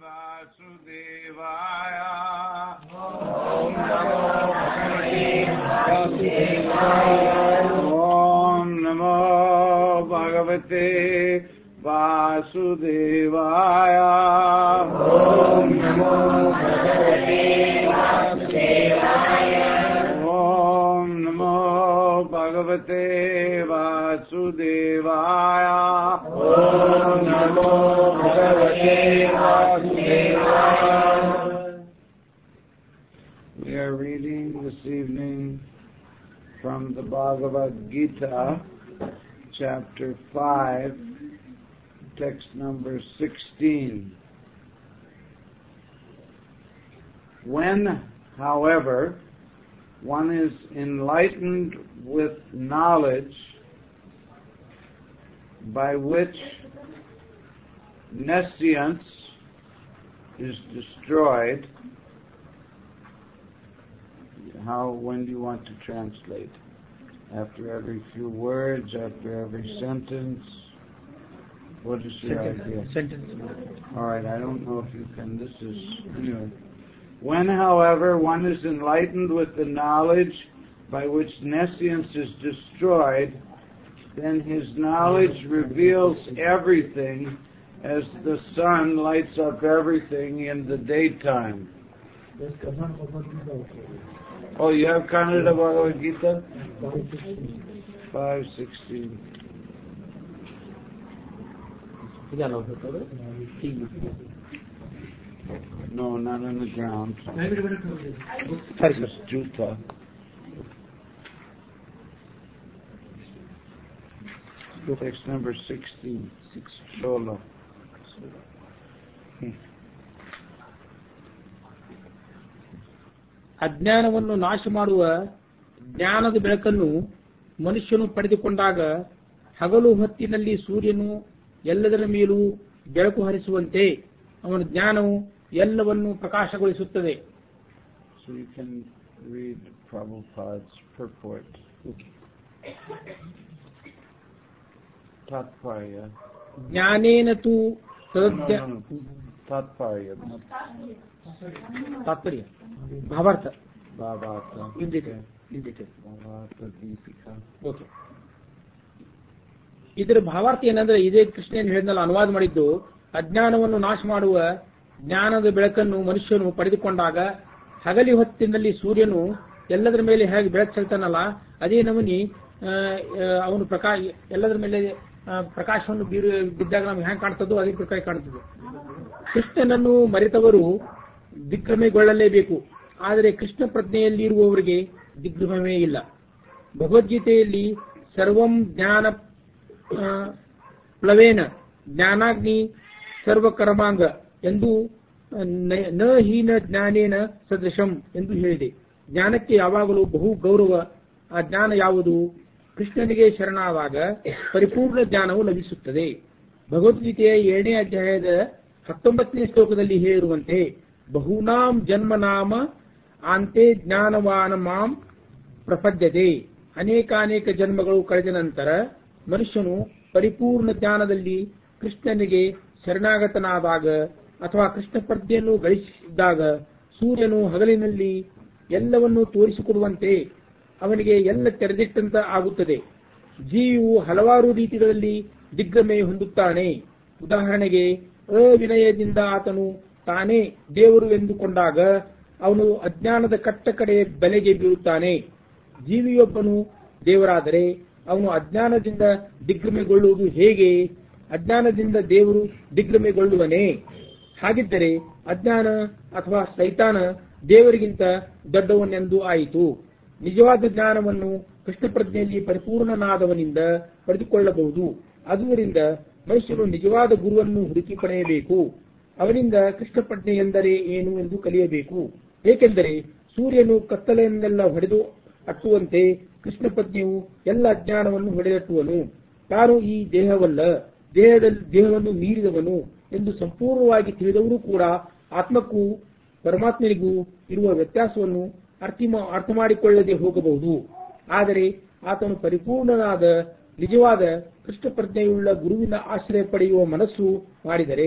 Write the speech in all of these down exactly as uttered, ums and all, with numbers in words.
वासुदेवाय ओम नमो भगवते वासुदेवाय ओम नमो भगवते वासुदेवाय ओम नमो भगवते वासुदेवाय ओम नमो भगवते वासुदेवाय ओम नमो भगवते वासुदेवाय. We are reading this evening from the Bhagavad Gita, chapter five, text number sixteen. When, however, one is enlightened with knowledge by which nescience is destroyed. How, when do you want to translate? After every few words, after every sentence? What is your sentence, idea? Sentence. All right, I don't know if you can. This is, anyway. When, however, one is enlightened with the knowledge by which nescience is destroyed, then his knowledge reveals everything as the sun lights up everything in the daytime. Oh, you have Kannada Bhagavad Gita? five sixteen. No, not on the ground. Sorry, It's Juta. Text number sixteen. Six. Solo. ಅಜ್ಞಾನವನ್ನು ನಾಶ ಮಾಡುವ ಜ್ಞಾನದ ಬೆಳಕನ್ನು ಮನುಷ್ಯನು ಪಡೆದುಕೊಂಡಾಗ ಹಗಲು ಹೊತ್ತಿನಲ್ಲಿ ಸೂರ್ಯನು ಎಲ್ಲದರ ಮೇಲೂ ಬೆಳಕು ಹರಿಸುವಂತೆ ಅವನ ಜ್ಞಾನವು ಎಲ್ಲವನ್ನು ಪ್ರಕಾಶಗೊಳಿಸುತ್ತದೆ. So you can read Prabhupada's purport. Okay. Tatparya. ಜ್ಞಾನೇನ ತು No, no, no. Tatparya. ತಾತ್ಪರ್ಯ ಭಾವಾರ್ಥ Bhavata. ಹಿಂದಿದೆ ಹಿಂದಿದೆ Bhavata Deepika. ಓಕೆ. ಇದರ ಭಾವಾರ್ಥ ಏನಂದ್ರೆ ಇದೇ ಕೃಷ್ಣನ್ ಹೇಳಿದ್ನಲ್ಲ, ಅನುವಾದ ಮಾಡಿದ್ದು, ಅಜ್ಞಾನವನ್ನು ನಾಶ ಮಾಡುವ ಜ್ಞಾನದ ಬೆಳಕನ್ನು ಮನುಷ್ಯನು ಪಡೆದುಕೊಂಡಾಗ ಹಗಲಿ ಹೊತ್ತಿನಲ್ಲಿ ಸೂರ್ಯನು ಎಲ್ಲದರ ಮೇಲೆ ಹೇಗೆ ಬೆಳಕು ಚೆಲ್ತಾನಲ್ಲ, ಅದೇ ನಮೂನಿ ಅವನು ಪ್ರಕಾಶ ಎಲ್ಲದರ ಮೇಲೆ ಪ್ರಕಾಶವನ್ನು ಬೀರು ಬಿದ್ದಾಗ ನಮ್ಗೆ ಹೆಂಗೆ ಕಾಣ್ತದೋ ಅದೇ ಪ್ರಕಾರ ಕಾಣ್ತದೆ. ಕೃಷ್ಣನನ್ನು ಮರೆತವರು ದಿಗ್ಭ್ರಮೆಗೊಳ್ಳಲೇಬೇಕು, ಆದರೆ ಕೃಷ್ಣ ಪ್ರಜ್ಞೆಯಲ್ಲಿ ಇರುವವರಿಗೆ ದಿಗ್ಭ್ರಮೆ ಇಲ್ಲ. ಭಗವದ್ಗೀತೆಯಲ್ಲಿ ಸರ್ವಂ ಜ್ಞಾನ ಪ್ಲವೇನ ಜ್ಞಾನಾಗ್ನಿ ಸರ್ವಕರ್ಮಾಂಗ ಎಂದು ನ ಹೀನ ಜ್ಞಾನೇನ ಸದೃಶಂ ಎಂದು ಹೇಳಿದೆ. ಜ್ಞಾನಕ್ಕೆ ಯಾವಾಗಲೂ ಬಹು ಗೌರವ. ಆ ಜ್ಞಾನ ಯಾವುದು? ಕೃಷ್ಣನಿಗೆ ಶರಣಾದಾಗ ಪರಿಪೂರ್ಣ ಜ್ಞಾನವು ಲಭಿಸುತ್ತದೆ. ಭಗವದ್ಗೀತೆಯ ಏಳನೇ ಅಧ್ಯಾಯದ ಹತ್ತೊಂಬತ್ತನೇ ಶ್ಲೋಕದಲ್ಲಿ ಹೇಳಿರುವಂತೆ, ಬಹುನಾಂ ಜನ್ಮನಾಮ ಆಂತೆ ಜ್ಞಾನವಾನ ಮಾಂ ಪ್ರಪದ್ಯತೆ. ಅನೇಕಾನೇಕ ಜನ್ಮಗಳು ಕಳೆದ ನಂತರ ಮನುಷ್ಯನು ಪರಿಪೂರ್ಣ ಜ್ಞಾನದಲ್ಲಿ ಕೃಷ್ಣನಿಗೆ ಶರಣಾಗತನಾದಾಗ ಅಥವಾ ಕೃಷ್ಣ ಪ್ರಜ್ಞೆಯನ್ನು ಗಳಿಸಿದಾಗ ಸೂರ್ಯನು ಹಗಲಿನಲ್ಲಿ ಎಲ್ಲವನ್ನೂ ತೋರಿಸಿಕೊಡುವಂತೆ ಅವನಿಗೆ ಎಲ್ಲ ತೆರೆದಿಟ್ಟಂತ ಆಗುತ್ತದೆ. ಜೀವಿಯು ಹಲವಾರು ರೀತಿಗಳಲ್ಲಿ ದಿಗ್ಭ್ರಮೆ ಹೊಂದುತ್ತಾನೆ. ಉದಾಹರಣೆಗೆ, ಅವಿನಯದಿಂದ ಆತನು ತಾನೇ ದೇವರು ಎಂದುಕೊಂಡಾಗ ಅವನು ಅಜ್ಞಾನದ ಕಟ್ಟ ಕಡೆ ಬಲೆಗೆ ಬೀಳುತ್ತಾನೆ. ಜೀವಿಯೊಬ್ಬನು ದೇವರಾದರೆ ಅವನು ಅಜ್ಞಾನದಿಂದ ದಿಗ್ಭ್ರಮೆಗೊಳ್ಳುವುದು ಹೇಗೆ? ಅಜ್ಞಾನದಿಂದ ದೇವರು ದಿಗ್ಭ್ರಮೆಗೊಳ್ಳುವನೇ? ಹಾಗಿದ್ದರೆ ಅಜ್ಞಾನ ಅಥವಾ ಸೈತಾನ ದೇವರಿಗಿಂತ ದೊಡ್ಡವನೆಂದು ಆಯಿತು. ನಿಜವಾದ ಜ್ಞಾನವನ್ನು ಕೃಷ್ಣ ಪ್ರಜ್ಞೆಯಲ್ಲಿ ಪರಿಪೂರ್ಣನಾದವನಿಂದ ಪಡೆದುಕೊಳ್ಳಬಹುದು. ಆದುದರಿಂದ ಮನುಷ್ಯನು ನಿಜವಾದ ಗುರುವನ್ನು ಹುಡುಕಿ ಪಡೆಯಬೇಕು. ಅವನಿಂದ ಕೃಷ್ಣ ಪ್ರಜ್ಞೆ ಎಂದರೆ ಏನು ಎಂದು ಕಲಿಯಬೇಕು. ಏಕೆಂದರೆ ಸೂರ್ಯನು ಕತ್ತಲೆಯನ್ನೆಲ್ಲ ಹೊಡೆದು ಅಟ್ಟುವಂತೆ ಕೃಷ್ಣ ಪ್ರಜ್ಞೆಯು ಎಲ್ಲ ಅಜ್ಞಾನವನ್ನು ಹೊಡೆದಟ್ಟುವನು. ತಾನು ಈ ದೇಹವಲ್ಲ, ದೇಹದಲ್ಲಿ ದೇಹವನ್ನು ಮೀರಿದವನು ಎಂದು ಸಂಪೂರ್ಣವಾಗಿ ತಿಳಿದವರು ಕೂಡ ಆತ್ಮಕ್ಕೂ ಪರಮಾತ್ಮನಿಗೂ ಇರುವ ವ್ಯತ್ಯಾಸವನ್ನು ಅರ್ಥ ಮಾಡಿಕೊಳ್ಳದೆ ಹೋಗಬಹುದು. ಆದರೆ ಆತನು ಪರಿಪೂರ್ಣನಾದ ನಿಜವಾದ ಕೃಷ್ಣ ಪ್ರಜ್ಞೆಯುಳ್ಳ ಗುರುವಿನ ಆಶ್ರಯ ಪಡೆಯುವ ಮನಸ್ಸು ಮಾಡಿದರೆ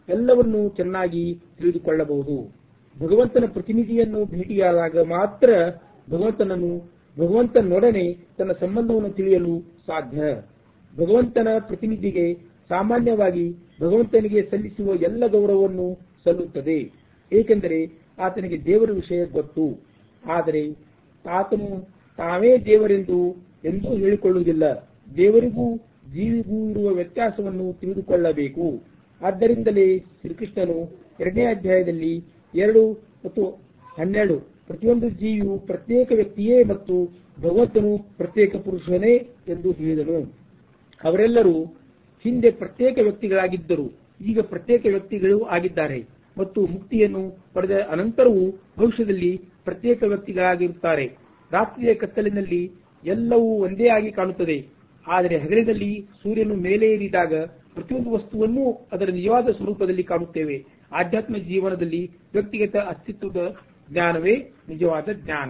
ಎಲ್ಲವನ್ನೂ ಚೆನ್ನಾಗಿ ತಿಳಿದುಕೊಳ್ಳಬಹುದು. ಭಗವಂತನ ಪ್ರತಿನಿಧಿಯನ್ನು ಭೇಟಿಯಾದಾಗ ಮಾತ್ರ ಭಗವಂತನನ್ನು ಭಗವಂತನೊಡನೆ ತನ್ನ ಸಂಬಂಧವನ್ನು ತಿಳಿಯಲು ಸಾಧ್ಯ. ಭಗವಂತನ ಪ್ರತಿನಿಧಿಗೆ ಸಾಮಾನ್ಯವಾಗಿ ಭಗವಂತನಿಗೆ ಸಲ್ಲಿಸುವ ಎಲ್ಲ ಗೌರವವನ್ನು ಸಲ್ಲುತ್ತದೆ, ಏಕೆಂದರೆ ಆತನಿಗೆ ದೇವರ ವಿಷಯ ಗೊತ್ತು. ಆದರೆ ಆತನು ತಾವೇ ದೇವರೆಂದು ಎಂದೂ ಹೇಳಿಕೊಳ್ಳುವುದಿಲ್ಲ. ದೇವರಿಗೂ ಜೀವಿಗೂ ಇರುವ ವ್ಯತ್ಯಾಸವನ್ನು ತಿಳಿದುಕೊಳ್ಳಬೇಕು. ಆದ್ದರಿಂದಲೇ ಶ್ರೀಕೃಷ್ಣನು ಎರಡನೇ ಅಧ್ಯಾಯದಲ್ಲಿ ಎರಡು ಮತ್ತು ಹನ್ನೆರಡು ಪ್ರತಿಯೊಂದು ಜೀವಿಯು ಪ್ರತ್ಯೇಕ ವ್ಯಕ್ತಿಯೇ ಮತ್ತು ಭಗವಂತನು ಪ್ರತ್ಯೇಕ ಪುರುಷನೇ ಎಂದು ಹೇಳಿದನು. ಅವರೆಲ್ಲರೂ ಹಿಂದೆ ಪ್ರತ್ಯೇಕ ವ್ಯಕ್ತಿಗಳಾಗಿದ್ದರು, ಈಗ ಪ್ರತ್ಯೇಕ ವ್ಯಕ್ತಿಗಳು ಆಗಿದ್ದಾರೆ ಮತ್ತು ಮುಕ್ತಿಯನ್ನು ಪಡೆದ ಅನಂತರವೂ ಭವಿಷ್ಯದಲ್ಲಿ ಪ್ರತ್ಯೇಕ ವ್ಯಕ್ತಿಗಳಾಗಿರುತ್ತಾರೆ. ರಾತ್ರಿಯ ಕತ್ತಲಿನಲ್ಲಿ ಎಲ್ಲವೂ ಒಂದೇ ಆಗಿ ಕಾಣುತ್ತದೆ, ಆದರೆ ಹಗಲಿನಲ್ಲಿ ಸೂರ್ಯನು ಮೇಲೆ ಏರಿದಾಗ ಪ್ರತಿಯೊಂದು ವಸ್ತುವನ್ನೂ ಅದರ ನಿಜವಾದ ಸ್ವರೂಪದಲ್ಲಿ ಕಾಣುತ್ತೇವೆ. ಆಧ್ಯಾತ್ಮ ಜೀವನದಲ್ಲಿ ವ್ಯಕ್ತಿಗತ ಅಸ್ತಿತ್ವದ ಜ್ಞಾನವೇ ನಿಜವಾದ ಜ್ಞಾನ.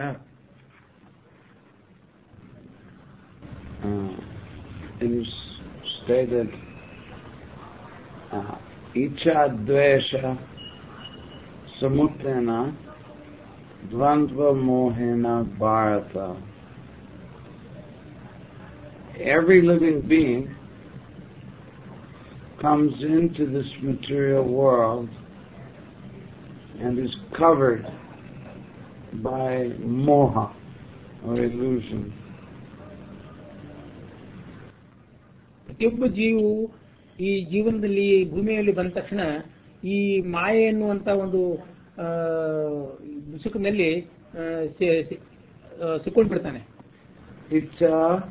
ಇಚ್ಛಾ ದ್ವೇಷ ಸಮುತ್ತೇನ ದ್ವಂದ್ವ ಮೋಹೇನ Bharat. Every living being comes into this material world and is covered by moha or illusion. ಪ್ರತಿಯೊಬ್ಬ ಜೀವು ಈ ಜೀವನದಲ್ಲಿ ಭೂಮಿಯಲ್ಲಿ ಬಂದ ತಕ್ಷಣ ಈ ಮಾಯೆ ಎನ್ನುವಂತ ಒಂದು ಮುಸುಕಿನಲ್ಲಿ ಸಿಕ್ಕೊಂಡು ಬಿಡ್ತಾನೆ. ಇಚ್ಛಾ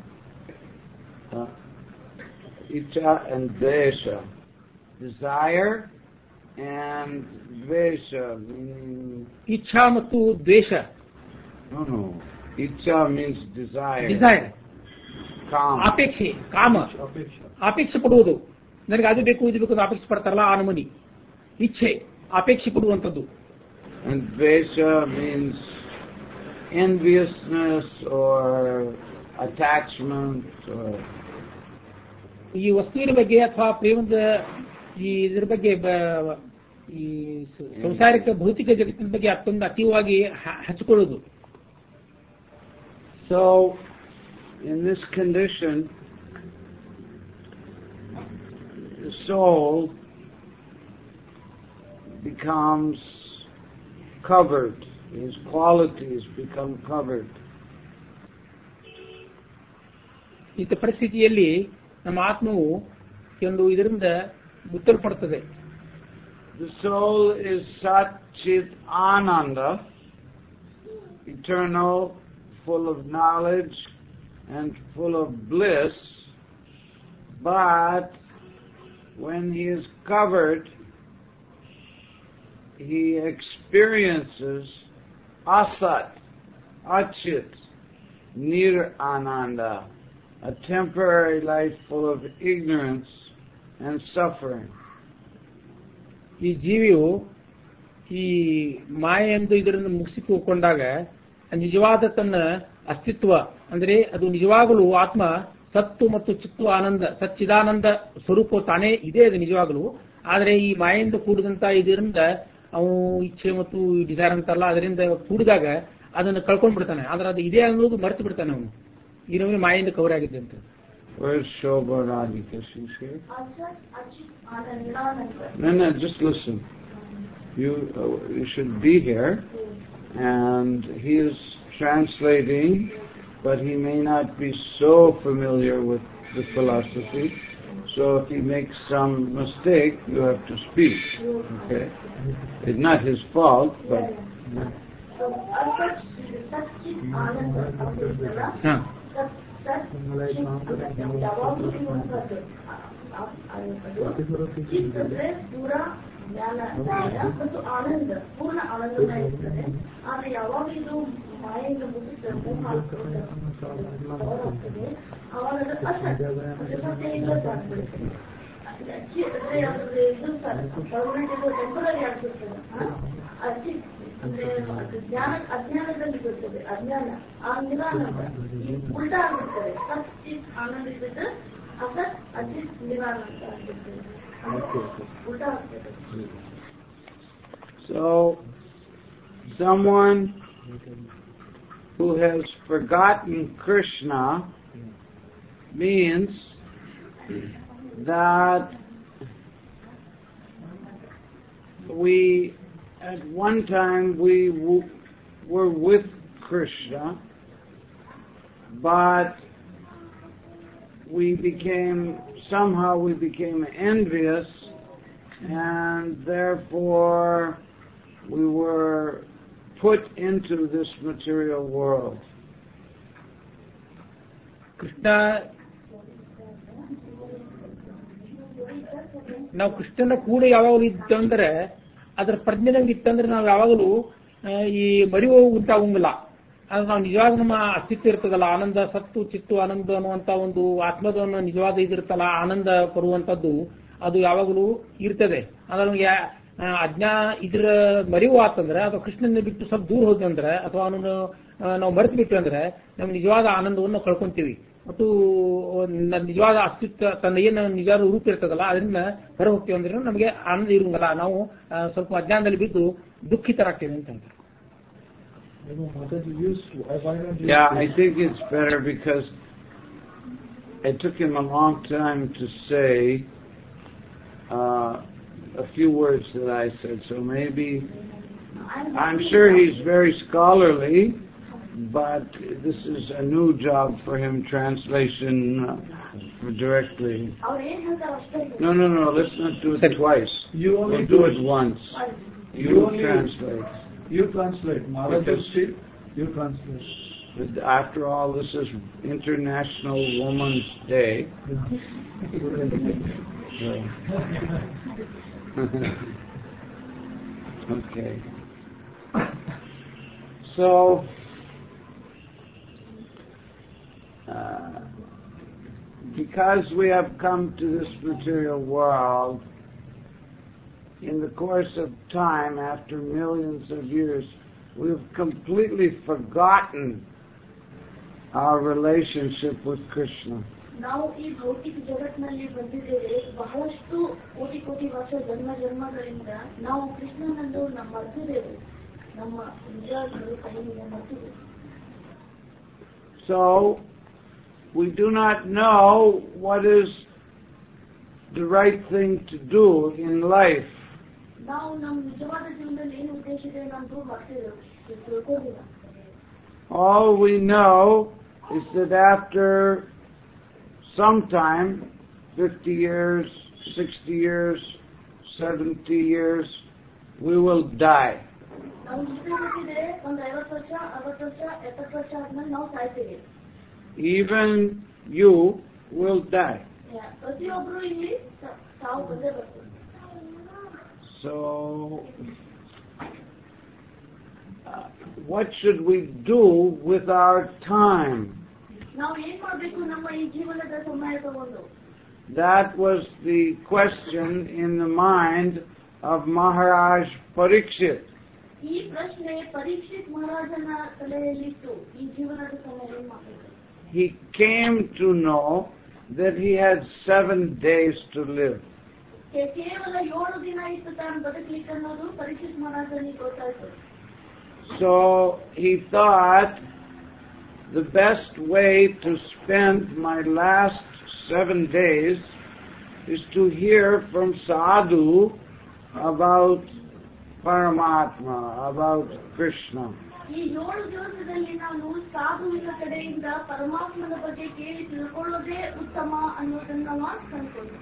Icha and Dvesha, desire and Dvesha, meaning... Icha ಮತ್ತು ದ್ವೇಷ. No, no. Icha means desire. Desire. Kama. ಅಪೇಕ್ಷೆ, ಕಾಮ. ಅಪೇಕ್ಷೆ ಪಡುವುದು. ನನಗೆ ಅದು ಬೇಕು ಇದು ಬೇಕು ಅಂತ ಅಪೇಕ್ಷೆ ಪಡ್ತಾರಲ್ಲ ಆ ನಮೂನಿ. ಇಚ್ಛೆ, ಅಪೇಕ್ಷೆ ಪಡುವಂಥದ್ದು. And Dvesha means enviousness or attachment or... ಈ ವಸ್ತುವಿನ ಬಗ್ಗೆ ಅಥವಾ ಪ್ರೇಮದ ಈ ಇದರ ಬಗ್ಗೆ ಈ ಸಂಸಾರಿಕ ಭೌತಿಕ ಜಗತ್ತಿನ ಬಗ್ಗೆ ಅಷ್ಟೊಂದು ಅತೀವವಾಗಿ ಹಚ್ಚಿಕೊಳ್ಳುವುದು. So in this condition the soul becomes covered, his qualities become covered. ಇಂಥ ಪರಿಸ್ಥಿತಿಯಲ್ಲಿ ನಮ್ಮ ಆತ್ಮವು ಒಂದು ಇದರಿಂದ ಮುತ್ತಲ್ಪಡುತ್ತದೆ. The soul is Sat Chit Ananda, eternal, full of knowledge and full of bliss, but when he is covered, he experiences Asat, Achit, Nir Ananda, a temporary life full of ignorance and suffering. ಈ ಜೀವಿಯು ಈ ಮಾಯೆ ಎಂದು ಇದರಿಂದ ಮುಗಿಸಿಕೊಂಡಾಗ ನಿಜವಾದ ತನ್ನ ಅಸ್ತಿತ್ವ ಅಂದರೆ ಅದು ನಿಜವಾಗಲೂ ಆತ್ಮ ಸತ್ತು ಮತ್ತು ಚಿತ್ತು ಆನಂದ ಸಚ್ಚಿದಾನಂದ ಸ್ವರೂಪ ತಾನೇ ಇದೆ, ಅದು ನಿಜವಾಗಲೂ. ಆದರೆ ಈ ಮಾಯೆಯಿಂದ ಕೂಡಿದಂತ ಇದರಿಂದ ಅವು ಇಚ್ಛೆ ಮತ್ತು ಡಿಸೈರ್ ಅಂತಲ್ಲ ಅದರಿಂದ ಕೂಡಿದಾಗ ಅದನ್ನು ಕಳ್ಕೊಂಡ್ ಬಿಡ್ತಾನೆ. ಆದ್ರೆ ಅದು ಇದೆ ಅನ್ನೋದು ಮರೆತು ಬಿಡ್ತಾನೆ ಅವನು. ಈ ನಮಗೆ ಮಾಯಿಂದ ಕವರ್ ಆಗಿದೆ ಅಂತ. Where's Shobha Radhika? She's here? No, no, just listen. You, uh, you should be here, and he is translating, but he may not be so familiar with the philosophy. So if he makes some mistake, you have to speak. Okay? It's not his fault, but... Huh. ಚಿತ್ತದ್ರೆ ಪೂರ ಜ್ಞಾನ ಮತ್ತು ಆನಂದ ಪೂರ್ಣ ಆನಂದಮಯ ಇರ್ತದೆ. ಆದ್ರೆ ಯಾವಾಗ ಇದು ಮಾಯಿಂದ ಮುಸುತ್ತೆ ಹೋಗ್ತದೆ ಅವಾಗ ಅಸತ್ಯ ಸತ್ಯ ಇಲ್ಲ ಆಗ್ಬಿಡುತ್ತೆ. ಚಿತ್ತದ್ರೆ ಯಾವ್ದು ಇದು ಪರ್ಮನೆಂಟ್ ಇದು ಟೆಂಪರರಿ ಆಗಿರ್ತದೆ. ಅಂದ್ರೆ ಜ್ಞಾನ ಅಜ್ಞಾನದಲ್ಲಿ ಬರ್ತದೆ, ಅಜ್ಞಾನ ಆ ನಿರಾನಂದ ಈ ಉಲ್ಟಾ ಆಗಿರ್ತದೆ. ಸತ್ ಚಿತ್ ಆನಂದ ಇದ್ದದ್ದು ಅಸತ್ ಅಚಿತ್ ನಿರಾನಂದ ಆಗಿರ್ತದೆ. ಉಲ್ಟಾ ಆಗ್ತದೆ. So, someone who has forgotten Krishna means that we, at one time, we w- were with Krishna, but we became, somehow we became envious, and therefore we were put into this material world. Krishna ನಾವು ಕೃಷ್ಣನ ಕೂಡ ಯಾವಾಗಲೂ ಇತ್ತಂದ್ರೆ ಅದರ ಪ್ರಜ್ಞೆ ನಮ್ಗೆ ಇತ್ತಂದ್ರೆ ನಾವು ಯಾವಾಗಲೂ ಈ ಮರಿವು ಉಂಟಾಗಂಗಿಲ್ಲ. ಆದ್ರೆ ನಾವು ನಿಜವಾದ ನಮ್ಮ ಅಸ್ತಿತ್ವ ಇರ್ತದಲ್ಲ, ಆನಂದ ಸತ್ತು ಚಿತ್ತು ಆನಂದ ಅನ್ನುವಂತ ಒಂದು ಆತ್ಮದ ನಿಜವಾದ ಇದಿರ್ತಲ್ಲ, ಆನಂದ ಪಡುವಂತದ್ದು ಅದು ಯಾವಾಗಲೂ ಇರ್ತದೆ. ಅದ್ರ ನಮ್ಗೆ ಅಜ್ಞಾ ಇದ್ರ ಮರಿವು ಆತಂದ್ರೆ ಅಥವಾ ಕೃಷ್ಣನ ಬಿಟ್ಟು ಸ್ವಲ್ಪ ದೂರ ಹೋದಂದ್ರೆ ಅಥವಾ ಅವನನ್ನು ನಾವು ಮರೆತು ಬಿಟ್ಟು ಅಂದ್ರೆ ನಮ್ಗೆ ನಿಜವಾದ ಆನಂದವನ್ನು ಕಳ್ಕೊಂತೀವಿ. ಮತ್ತು ನಿಜವಾದ ಅಸ್ತಿತ್ವ ತನ್ನ ಏನು ನಿಜವಾದ ರೂಪ ಇರ್ತದಲ್ಲ ಅದರಿಂದ ಹೊರ ಹೋಗ್ತೀವಿ ಅಂದ್ರೆ ನಮಗೆ ಆನಂದ ಇರಂಗಲ್ಲ, ನಾವು ಸ್ವಲ್ಪ ಅಜ್ಞಾನದಲ್ಲಿ ಬಿದ್ದು ದುಃಖಿತರಾಗ್ತೇವೆ ಅಂತ ಹೇಳ್ತಾರೆ. Yeah, I think it's better because it took him a long time to say uh, a few words that I said, so maybe, I'm sure he's very scholarly, but this is a new job for him, translation uh, directly. No, no, no, let's not do it twice. You only we'll do do it it once. You, You only- translate. You translate. Maharaj Because- speak, you translate. But after all, this is International Women's Day. So. Okay. So, uh, because we have come to this material world, in the course of time, after millions of years, we've completely forgotten our relationship with Krishna. ನಾವು ಈ ಭೌತಿಕ ಜಗತ್ತಿನಲ್ಲಿ ಬಂದಿದ್ದೇವೆ. ಬಹಳಷ್ಟು ಕೋಟಿ ಕೋಟಿ ವರ್ಷ ಜನ್ಮ ಜನ್ಮಗಳಿಂದ ನಾವು ಕೃಷ್ಣನನ್ನು ನಮ್ಮ ಮರೆತಿದ್ದೇವೆ, ನಮ್ಮ ನಿಜವಾದ ಕೈಯಿಂದ ಮರೆತಿದ್ದೇವೆ. So, we do not know what is the right thing to do in life. ನಾವು ನಮ್ಮ ನಿಜವಾದ ಜೀವನದಲ್ಲಿ ಏನು ಉದ್ದೇಶ ಇದೆ ನಾವು ಮರೆತಿದ್ದೇವೆ, ತಿಳ್ಕೊಂಡಿಲ್ಲ. All we know is that after some time, fifty years, sixty years, seventy years, we will die. ನಾವು ಇಷ್ಟೇ ಗೊತ್ತಿದೆ, ಒಂದು ಐವತ್ತು ವರ್ಷ ಅರವತ್ತು ವರ್ಷ ಎಪ್ಪತ್ತು ವರ್ಷ ಆದ್ಮೇಲೆ ನಾವು ಸಾಯ್ತೇವೆ. Even you will die. ಪ್ರತಿಯೊಬ್ಬರು ಇಲ್ಲಿ ಸಾವು ಬಂದೇ ಬರ್ತದೆ. So, uh, what should we do with our time? ನಾವು ಏನ್ ಮಾಡ್ಬೇಕು ನಮ್ಮ ಈ ಜೀವನದ ಸಮಯ ತಗೊಂಡು? That was the question in the mind of Maharaj Parikshit. ಈ ಪ್ರಶ್ನೆ ಪರೀಕ್ಷಿತ್ ಮಹಾರಾಜನ ತಲೆಯಲ್ಲಿತ್ತು. ಈ ಜೀವನದ ಸಮಯ ಏನ್ ಮಾಡ್ಬೇಕು? He came to know that he had seven days to live. ಕೇವಲ ಏಳು ದಿನ ಇತ್ತು ತಾನು ಬದುಕಲಿಕ್ಕೆ ಅನ್ನೋದು ಪರೀಕ್ಷಿತ್ ಮಹಾರಾಜನಿಗೆ ಗೊತ್ತಾಯ್ತು. So he thought the best way to spend my last seven days is to hear from sadhu about Paramatma, about Krishna. ಈ ಏಳು ದಿವಸದಲ್ಲಿ ನಾನು ಸಾಧುವಿನ ಕಡೆಯಿಂದ ಪರಮಾತ್ಮನ ಬಗ್ಗೆ ಕೇಳಿ ತಿಳ್ಕೊಳ್ಳೋದೇ ಉತ್ತಮ ಅನ್ನೋದನ್ನ ಮಾತ್ರ ಕಂಡುಕೊಂಡೆ.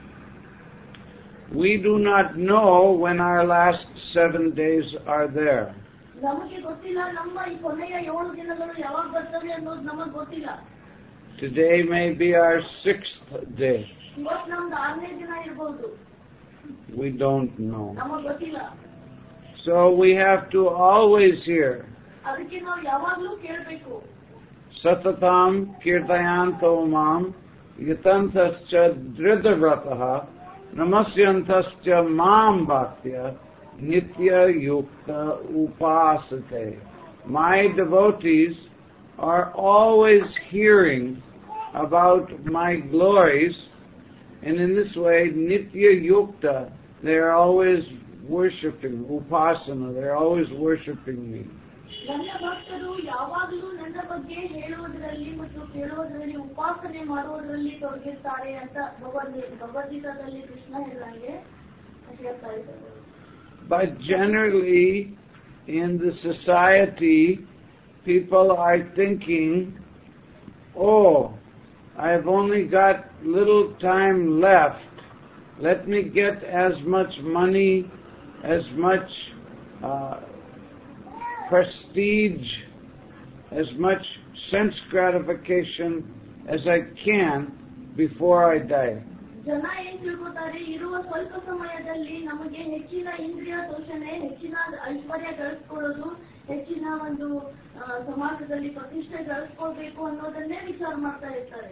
We do not know when our last seven days are there. ನಮಗೆ ಗೊತ್ತಿಲ್ಲ ನಮ್ಮ ಈ ಕೊನೆಯ ಏಳು ದಿನಗಳು ಯಾವಾಗ ಬರ್ತವೆ ಅನ್ನೋದು ನಮಗ್ ಗೊತ್ತಿಲ್ಲ. Today may be our sixth day. ಇವತ್ತು ನಮ್ದು ಆರನೇ ದಿನ ಇರ್ಬೋದು. We don't know. ನಮಗ್ ಗೊತ್ತಿಲ್ಲ. So we have to always hear. ಅದಕ್ಕೆ ನಾವು ಯಾವಾಗ್ಲೂ ಕೇಳಬೇಕು. Satatam kirtayanto mam yatantascha dridavratah namasyantascha mam bhaktya nitya yukta upasate. My devotees are always hearing about my glories And in this way, Nitya Yukta, they are always worshipping, Upasana, they are always worshipping me. ನನ್ನ ಭಕ್ತರು ಯಾವಾಗಲೂ ನನ್ನ ಬಗ್ಗೆ ಹೇಳುವುದರಲ್ಲಿ ಮತ್ತು ಕೇಳುವುದರಲ್ಲಿ ಉಪಾಸನೆ ಮಾಡುವುದರಲ್ಲಿ ತೊಡಗಿರ್ತಾರೆ ಅಂತ ಭಗವದ್ ಭಗವದ್ಗೀತಾದಲ್ಲಿ ಕೃಷ್ಣ ಹೇಳಿದಂಗೆ ಹೇಳ್ತಾ ಇದ್ದಾರೆ. But generally, in the society, people are thinking, oh, I've only got little time left. Let me get as much money, as much uh, prestige, as much sense gratification as I can before I die. ಜನ ಏನ್ ತಿಳ್ಕೊತಾರೆ, ಇರುವ ಸ್ವಲ್ಪ ಸಮಯದಲ್ಲಿ ನಮಗೆ ಹೆಚ್ಚಿನ ಇಂದ್ರಿಯ ತೋಷಣೆ, ಹೆಚ್ಚಿನ ಐಶ್ವರ್ಯ ಗಳಿಸ್ಕೊಳ್ಳೋದು, ಹೆಚ್ಚಿನ ಒಂದು ಸಮಾಜದಲ್ಲಿ ಪ್ರತಿಷ್ಠೆ ಗಳಿಸ್ಕೊಳ್ಬೇಕು ಅನ್ನೋದನ್ನೇ ವಿಚಾರ ಮಾಡ್ತಾ ಇರ್ತಾರೆ.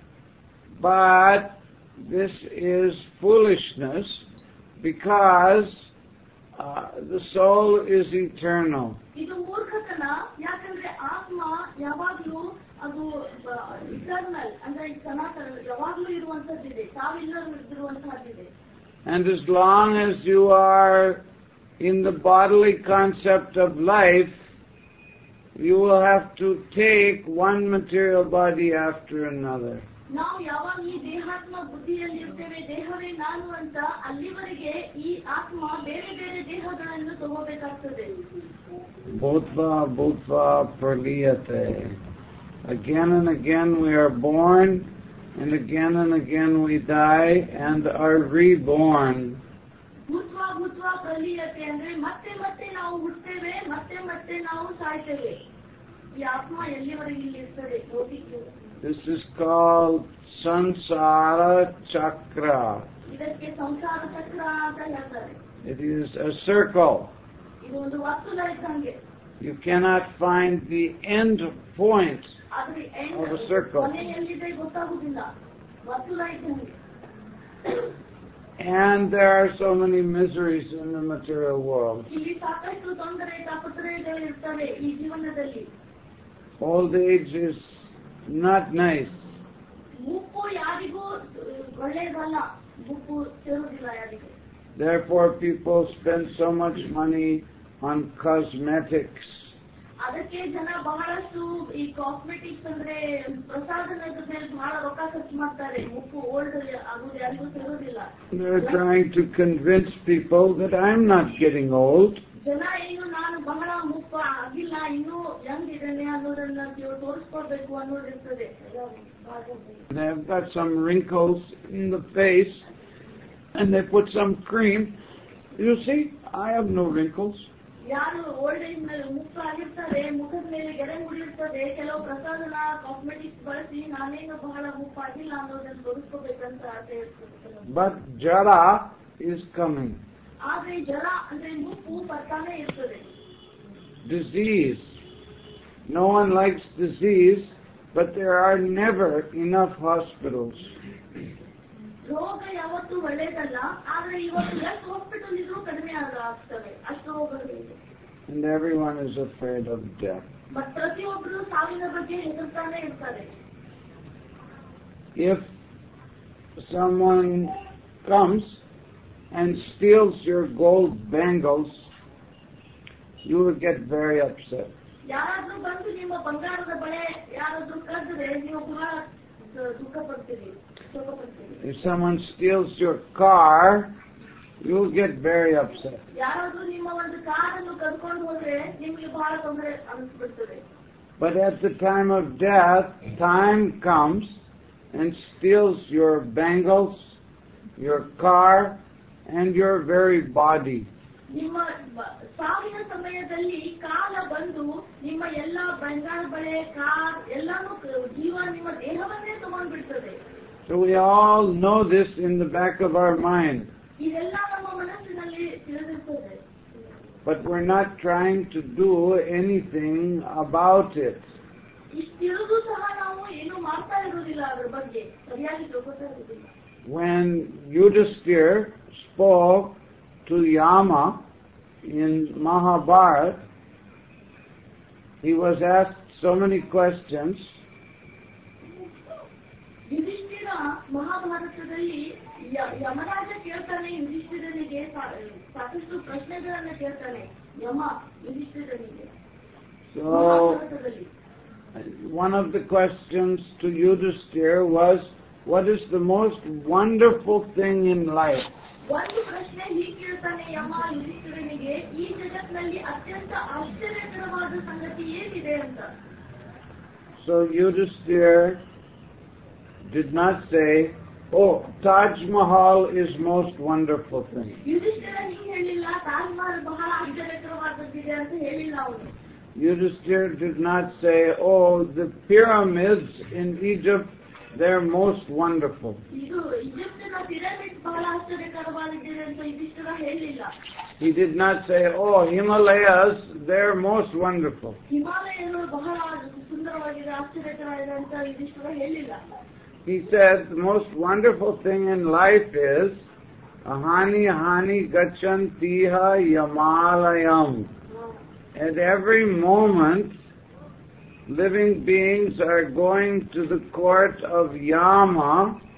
But this is foolishness, because uh, the soul is eternal. ಇದು ಮೂರ್ಖತನ, ಯಾಕಂದ್ರೆ ಆತ್ಮ ಯಾವಾಗ್ಲೂ ಅದು ಇಟರ್ನಲ್, ಅಂದ್ರೆ ಸನಾತನ, ಯಾವಾಗ್ಲೂ ಇರುವಂತದ್ದಿದೆ, ಸಾವಿಲ್ಲದಿರುವಂತಹದ್ದಿದೆ. And as long as you are in the bodily concept of life, you will have to take one material body after another. ನಾವು ಯಾವಾಗ ಈ ದೇಹಾತ್ಮ ಬುದ್ಧಿಯಲ್ಲಿ ಇರ್ತೇವೆ, ದೇಹವೇ ನಾನು ಅಂತ, ಅಲ್ಲಿವರೆಗೆ ಈ ಆತ್ಮ ಬೇರೆ ಬೇರೆ ದೇಹಗಳನ್ನು ತಗೋಬೇಕಾಗ್ತದೆ. Bhutva bhutva praliyate. Again and again we are born, and again and again we die and are reborn. ಭೂತ್ವ ಭೂತ್ವ ಪ್ರಲೀಯತೆ ಅಂದ್ರೆ ಮತ್ತೆ ಮತ್ತೆ ನಾವು ಹುಟ್ಟೇವೆ, ಮತ್ತೆ ಮತ್ತೆ ನಾವು ಸಾಯ್ತೇವೆ. ಈ ಆತ್ಮ ಎಲ್ಲಿವರೆಗೆ ಇಲ್ಲಿ ಇರ್ತದೆ ಲೌಕಿಕ. This is called Sansara Chakra. ಇದಕ್ಕೆ ಸಂಸಾರ ಚಕ್ರ ಅಂತ ಹೇಳ್ತಾರೆ. It is a circle. ಇದು ಒಂದು ವರ್ತುಲ ಇದ್ದಂಗೆ. You cannot find the end point ಆದ್ರೆ of a circle. ಕೊನೆ ಎಲ್ಲಿದೆ ಗೊತ್ತಾಗುದಿಲ್ಲ, ವರ್ತುಲ ಇದ್ದಂಗೆ. And there are so many miseries in the material world. ಇಲ್ಲಿ ಸಾಕಷ್ಟು ತೊಂದರೆ ತಾಪತ್ರಯಗಳು ಇರ್ತವೆ ಈ ಜೀವನದಲ್ಲಿ. Old age is not nice. ಮುಪ್ಪು ಯಾರಿಗೂ ಒಳ್ಳೆಯದಲ್ಲ, ಮುಪ್ಪು ಸೇರುವುದಿಲ್ಲ ಯಾರಿಗೂ. Therefore people spend so much money on cosmetics. ಅದಕ್ಕೆ ಜನ ಬಹಳಷ್ಟು ಈ ಕಾಸ್ಮೆಟಿಕ್ಸ್ ಅಂದ್ರೆ ಪ್ರಸಾದನದ ಮೇಲೆ ಬಹಳ ರೊಕ್ಕ ಖರ್ಚು ಮಾಡ್ತಾರೆ. ಮುಪ್ಪು ಓಲ್ಡ್ ಆಗುದು ಯಾರಿಗೂ ಸೇರೋದಿಲ್ಲ. They're trying to convince people that I'm not getting old. ಜನ ಏನು ನಾನು ಬಹಳ ಮುಪ್ಪ ಆಗಿಲ್ಲ, ಇನ್ನೂ ಯಂಗ್ ಇದ್ದೇನೆ ಅನ್ನೋದನ್ನ ತೋರಿಸ್ಕೊಡ್ಬೇಕು ಅನ್ನೋದಿರ್ತದೆ. They've got some wrinkles in the face, and they put some cream. You see, I have no wrinkles. ಯಾರು ಓಲ್ಡ್ ಏಜ್ ಮೇಲೆ ಮುಖ ಆಗಿರ್ತಾರೆ, ಮುಖದ ಮೇಲೆ ಗೆರೆ ಮುಡಿರ್ತದೆ, ಕೆಲವು ಪ್ರಸಾದನ ಕಾಸ್ಮೆಟಿಕ್ಸ್ ಬಳಸಿ ನಾನೇನು ಬಹಳ ಮುಪ್ಪಾಗಿಲ್ಲ ಅನ್ನೋದನ್ನು ತೋರಿಸ್ಕೋಬೇಕಂತ ಆಸೆ ಇರ್ತದೆ. But Jara is coming. ಆದ್ರೆ ಜರ ಅಂದ್ರೆ ಮುಪ್ಪು ಬರ್ತಾನೆ ಇರ್ತದೆ. Disease. No one likes disease, but there are never enough hospitals. ರೋಗ ಯಾವತ್ತೂ ಒಳ್ಳೇದಲ್ಲ, ಆದ್ರೆ ಇವತ್ತು ಎಷ್ಟು ಹಾಸ್ಪಿಟಲ್ ಇದ್ರೂ ಕಡಿಮೆ ಆಗ್ತವೆ, ಅಷ್ಟು ರೋಗಗಳಿವೆ. And everyone is afraid of death. But ಪ್ರತಿಯೊಬ್ಬರು ಸಾವಿನ ಬಗ್ಗೆ ಹೆದರ್ತಾನೆ ಇರ್ತಾರೆ. If someone comes and steals your gold bangles, you will get very upset. ಯಾರಾದ್ರೂ ಬಂದು ನಿಮ್ಮ ಬಂಗಾರದ ಬಳೆ ಯಾರಾದ್ರೂ ಕದ್ದರೆ ನೀವು ಬಹಳ ದುಃಖ ಪಡ್ತೀರಿ, ಶೋಕ ಪಡ್ತೀರಿ. If someone steals your car, you will get very upset. ಯಾರಾದ್ರೂ ನಿಮ್ಮ ಒಂದು ಕಾರನ್ನು ಕದ್ಕೊಂಡು ಹೋದ್ರೆ ನಿಮಗೆ ಬಹಳ ತೊಂದರೆ ಅನಿಸ್ಬಿಡ್ತದೆ. But at the time of death, time comes and steals your bangles, your car, and your very body. ನಿಮ್ಮ ಸಾವಿನ ಸಮಯದಲ್ಲಿ ಕಾಲ ಬಂದು ನಿಮ್ಮ ಎಲ್ಲ ಬಂಗಾರ ಬಳೆ, ಕಾರ್ ಎಲ್ಲಾನು ಜೀವ ನಿಮ್ಮ ದೇಹವನ್ನೇ ತಗೊಂಡ್ಬಿಡ್ತದೆ. So we all know this in the back of our mind. ಇದೆಲ್ಲ ನಮ್ಮ ಮನಸ್ಸಿನಲ್ಲಿ ತಿಳಿದಿರ್ತದೆ. But we're not trying to do anything about it. ಇಷ್ಟು ತಿಳಿದು ಸಹ ನಾವು ಏನು ಮಾಡ್ತಾ ಇರೋದಿಲ್ಲ, ಅದರ ಬಗ್ಗೆ ಸರಿಯಾಗಿ ತಿಳ್ಕೊತಾ ಇರೋದಿಲ್ಲ. When Yudhisthira spoke to Yama in Mahabharata, he was asked so many questions. Yudhishthira ಮಹಾಭಾರತದಲ್ಲಿ ಯ- ಯಮರಾಜ ಕೇಳ್ತಾನೆ ಯುಧಿಷ್ಠಿರನಿಗೆ ಸಾ- ಸಾಕಷ್ಟು ಪ್ರಶ್ನೆಗಳನ್ನ ಕೇಳ್ತಾನೆ ಯಮ ಯುಧಿಷ್ಠಿರನಿಗೆ So, ಮಹಾಭಾರತದಲ್ಲಿ. one of the questions to Yudhisthira was, what is the most wonderful thing in life? ಒಂದು ಪ್ರಶ್ನೆ ಹೀಗೆ ಕೇಳ್ತಾನೆ ಯಮ ಯುಧಿಷ್ಠಿರನಿಗೆ, ಈ ಜಗತ್ತಿನಲ್ಲಿ ಅತ್ಯಂತ ಆಶ್ಚರ್ಯಕರವಾದ ಸಂಗತಿ ಏನಿದೆ ಅಂತ. So Yudhisthira did not say, oh, Taj Mahal is most wonderful thing. Yudhishthira ಹಿಂಗ್ ಹೇಳಿಲ್ಲ, ತಾಜ್ ಮಹಲ್ ಬಹಳ ಆಶ್ಚರ್ಯಕರವಾದದ್ದಿದೆ ಅಂತ ಹೇಳಿಲ್ಲ ಅವನು. Yudhisthira did not say, oh, the pyramids in Egypt, they're most wonderful. ಇದು ಈಜಿಪ್ಟಿನ ಪಿರಮಿಡ್ ಬಹಳ ಆಶ್ಚರ್ಯಕರವಾಗಿದೆ ಅಂತ ಯುಧಿಷ್ಠಿರ ಹೇಳಿಲ್ಲ. He did not say, oh, Himalayas, they're most wonderful. ಹಿಮಾಲಯಗಳು ಬಹಳ ಸುಂದರವಾಗಿದೆ, ಆಶ್ಚರ್ಯಕರವಾಗಿದೆ ಅಂತ ಯುಧಿಷ್ಠಿರ ಹೇಳಿಲ್ಲ. He said, the most wonderful thing in life is, ahani hani gachantiha yamalayam. At every moment, living beings are going to the court of Yama,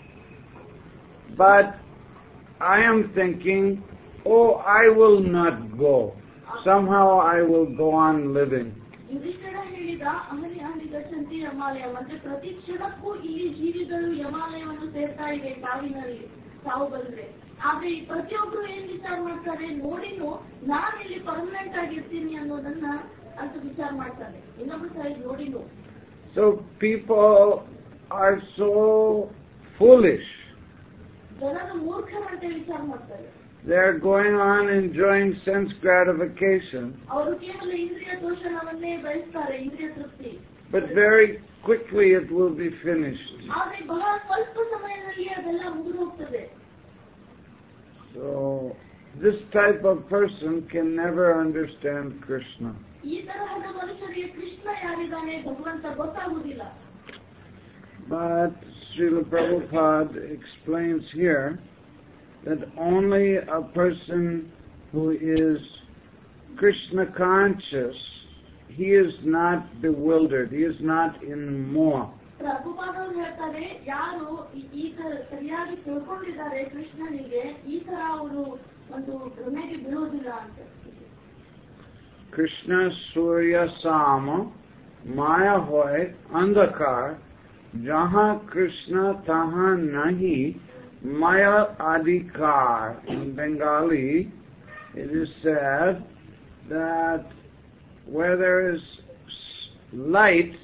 but I am thinking, oh, I will not go. Somehow I will go on living. Yudhishthira ಹೇಳಿದ ಅಹನಿ ಅಹನಿ ಗಚ್ಚಂತಿ ಯಮಾಲಯ, ಮತ್ತೆ ಪ್ರತಿ ಕ್ಷಣಕ್ಕೂ ಇಲ್ಲಿ ಜೀವಿಗಳು ಯಮಾಲಯವನ್ನು ಸೇರ್ತಾ ಇವೆ ಸಾವಿನಲ್ಲಿ, ಸಾವು ಬಂದ್ರೆ. ಆದ್ರೆ ಈ ಪ್ರತಿಯೊಬ್ರು ಏನ್ ವಿಚಾರ ಮಾಡ್ತಾರೆ, ನೋಡಿನು ನಾನು ಇಲ್ಲಿ ಪರ್ಮನೆಂಟ್ ಆಗಿರ್ತೀನಿ ಅನ್ನೋದನ್ನ ಅಂತ ವಿಚಾರ ಮಾಡ್ತಾರೆ. ಇನ್ನೊಬ್ರು ಸೈಡ್ ನೋಡಿನು. So people are so foolish. ಜನರು ಮೂರ್ಖರಂತೆ ವಿಚಾರ ಮಾಡ್ತಾರೆ. They are going on enjoying sense gratification, ಅವರು ಕೇವಲ ಇಂದ್ರಿಯ ದೋಷಣವನ್ನೇ ಬಯಸ್ತಾರೆ, ಇಂದ್ರಿಯ ತೃಪ್ತಿ. but very quickly it will be finished. ಆದ್ರೆ ಬಹಳ ಸ್ವಲ್ಪ ಸಮಯದಲ್ಲಿ ಅದೆಲ್ಲ ಮುಗಿದು ಹೋಗ್ತದೆ. So this type of person can never understand Krishna. ಈ ತರಹದ ಮನುಷ್ಯರಿಗೆ ಕೃಷ್ಣ ಯಾರಿದ್ದಾನೆ, ಭಗವಂತ ಗೊತ್ತಾಗುವುದಿಲ್ಲ. But Srila Prabhupada explains here that only a person who is Krishna conscious, he is not bewildered, he is not in moha. Prabhupada ಅವರು ಹೇಳ್ತಾರೆ, ಯಾರು ಈ- ಈ ತರ ಸರಿಯಾಗಿ ತಿಳ್ಕೊಂಡಿದ್ದಾರೆ ಕೃಷ್ಣನಿಗೆ, ಈ ತರ ಅವರು ಒಂದು ಭ್ರಮೆಗೆ ಬೀಳೋದಿಲ್ಲ ಅಂತ. Krishna Surya Sama Maya hoy andhakar jaha Krishna taha nahi Maya adhikar. In Bengali it is said that where there is light,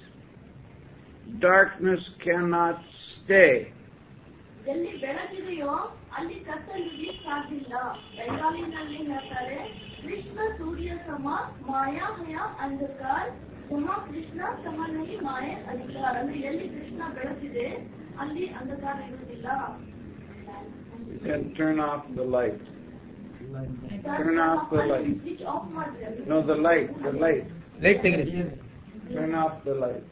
darkness cannot stay. ಎಲ್ಲಿ ಬೆಳಕಿದೆಯೋ ಅಲ್ಲಿ ಕತ್ತಲಿಗೆ ಸಾಧ್ಯವಿಲ್ಲ. ಬೆಂಗಾಲಿನಲ್ಲಿ ಹೇಳ್ತಾರೆ, ಕೃಷ್ಣ ಸೂರ್ಯ ಸಮ ಮಾಯಾಮಯ ಅಂಧಕಾರ ಸಮ ಕೃಷ್ಣ ಸಮನಹಿ ಮಾಯ ಅಧಿಕಾರ. ಅಂದ್ರೆ ಎಲ್ಲಿ ಕೃಷ್ಣ ಬೆಳಕಿದೆ ಅಲ್ಲಿ ಅಂಧಕಾರ ಇರುವುದಿಲ್ಲ. You can turn off the light. Turn off the light. Switch off ಮಾಡಿದ್ರೆ No, the light, the light. Light ತೆಗೆದು. Turn off the light.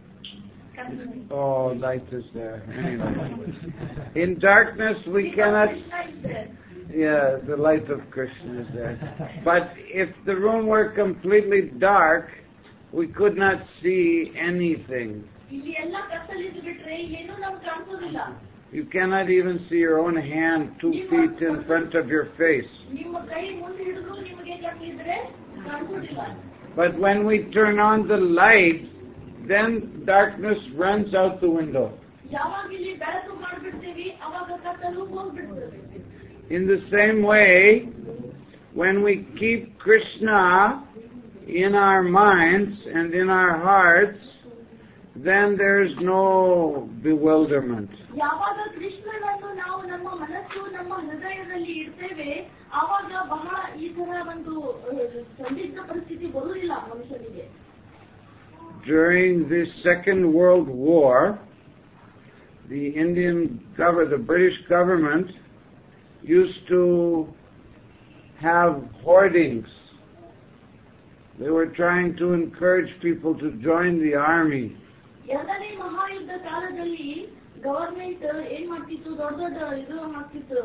Oh, light is there. Anyway. In darkness we cannot... Yeah, the light of Krishna is there. But if the room were completely dark, we could not see anything. ಇಲ್ಲಿ ಎಲ್ಲ ಕತ್ತಲಿದ್ದು ಬಿಟ್ರೆ ಏನು ನಮ್ಗೆ ಕಾಣಿಸೋದಿಲ್ಲ. You cannot even see your own hand two feet in front of your face. ನಿಮ್ಮ ಕೈ ಮುಂದೆ ಹಿಡಿದು ನಿಮಗೆ ಕಣ್ಣಿದ್ರೆ ಕಾಣಿಸೋದಿಲ್ಲ. But when we turn on the light, then darkness runs out the window. ಯಾವಾಗ ಇಲ್ಲಿ ಬೆಳಕು ಮಾಡ್ಬಿಡ್ತೀವಿ ಅವಾಗ ಕತ್ತಲು ಹೋಗ್ಬಿಡ್ತದೆ. In the same way, when we keep Krishna in our minds and in our hearts, then there is no bewilderment. ಯಾವಾಗ ಕೃಷ್ಣನನ್ನು ನಾವು ನಮ್ಮ ಮನಸ್ಸು ನಮ್ಮ ಹೃದಯದಲ್ಲಿ ಇಡ್ತೇವೆ ಆವಾಗ ಬಹಳ ಈ ತರ ಒಂದು ಸಂದಿಗ್ಧ ಪರಿಸ್ಥಿತಿ ಬರುವುದಿಲ್ಲ ಮನುಷ್ಯನಿಗೆ. During the Second World War, the Indian government, the British government, used to have hoardings. They were trying to encourage people to join the army. ಎರಡನೇ ಮಹಾಯುದ್ಧ ಕಾಲದಲ್ಲಿ ಗವರ್ಮೆಂಟ್ ಏನ್ ಮಾಡ್ತಿತ್ತು, ದೊಡ್ಡ ದೊಡ್ಡ ಇದು ಹಾಕ್ತಿತ್ತು,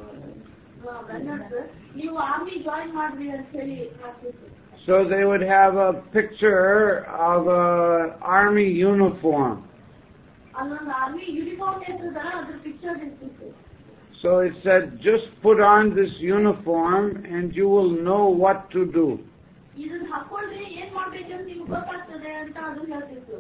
ನೀವು ಆರ್ಮಿ ಜಾಯಿನ್ ಮಾಡ್ರಿ ಅಂತ ಹೇಳಿ ಹಾಕ್ತಿತ್ತು. So they would have a picture of an army uniform. ಅಲ್ಲೊಂದು ಆರ್ಮಿ ಯೂನಿಫಾರ್ಮ್ ಇರ್ತದಲ್ಲ ಅದ್ರ ಪಿಕ್ಚರ್ ಇರ್ತಿತ್ತು. So it said, just put on this uniform and you will know what to do. ಇದನ್ನ ಹಾಕೊಳ್ರಿ ಏನ್ ಮಾಡ್ಬೇಕಂತ ನಿಮ್ಗೆ ಗೊತ್ತಾಗ್ತದೆ ಅಂತ ಅದು ಹೇಳ್ತಿತ್ತು.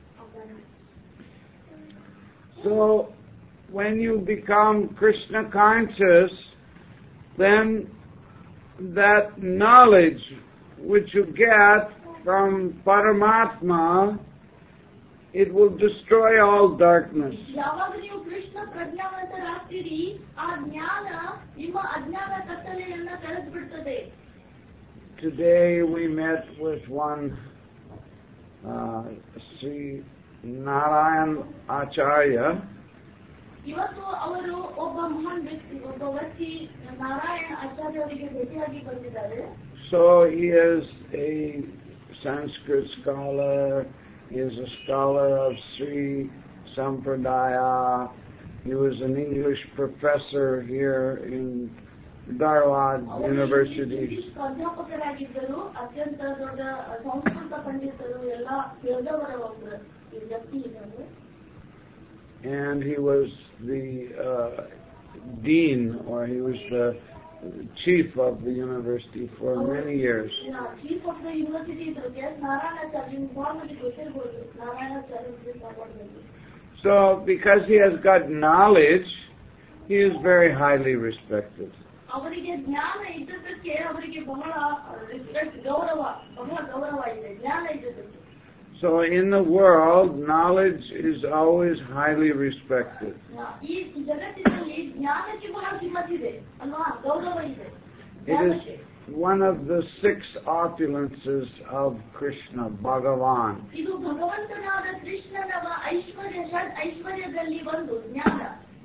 So when you become Krishna conscious, then that knowledge which you get from Paramatma, it will destroy all darkness. ಯಾವಾಗ ನೀವು ಕೃಷ್ಣ ಪ್ರಜ್ಞಾವಂತರಾಗ್ತೀರಿ ಆ ಜ್ಞಾನ ನಿಮ್ಮ ಅಜ್ಞಾನ ಕತ್ತಲೆಯನ್ನ ಕಳೆದು ಬಿಡ್ತದೆ. Today we met with one uh, Sri Narayan Acharya. ಇವತ್ತು ಅವರು ಒಬ್ಬ ಮಹಾನ್ ವ್ಯಕ್ತಿ ಒಬ್ಬ ವ್ಯಕ್ತಿ ನಾರಾಯಣ ಆಚಾರ್ಯ ಅವರಿಗೆ ಭೇಟಿಯಾಗಿ ಬಂದಿದ್ದಾರೆ. So he is a Sanskrit scholar. He is a scholar of Sri Sampradaya. He was an English professor here in Dharwad University. ಪ್ರಾಧ್ಯಾಪಕರಾಗಿದ್ದರು, ಅತ್ಯಂತ ದೊಡ್ಡ ಸಂಸ್ಕೃತ ಪಂಡಿತರು, ಎಲ್ಲ ತಿಳಿದವರ ಒಬ್ಬ ವ್ಯಕ್ತಿ ಇದ್ದರು. And he was the uh, dean, or he was the chief of the university for many years. Chief of the university is Narayanaacharya. Normally, Narayanaacharya. So, because he has got knowledge, he is very highly respected. ಅವರಿಗೆ ಜ್ಞಾನ ಇದ್ದದಕ್ಕೆ ಅವರಿಗೆ ಬಹಳ respect ಗೌರವ ಬಹಳ ಗೌರವ ಇದೆ ಜ್ಞಾನ ಇದ್ದದಕ್ಕೆ. So in the world, knowledge is always highly respected. ಈ ಜಗತ್ತಿನಲ್ಲಿ ಜ್ಞಾನಕ್ಕೆ ಬಹಳ ಕಿಮ್ಮತ್ತಿದೆ ಅಲ್ವಾ, ಗೌರವ ಇದೆ. It is one of the six opulences of Krishna, Bhagavan. ಇದು ಭಗವಂತನಾದ ಕೃಷ್ಣನ ಐಶ್ವರ್ಯ ಷಡ್ ಐಶ್ವರ್ಯದಲ್ಲಿ ಒಂದು ಜ್ಞಾನ.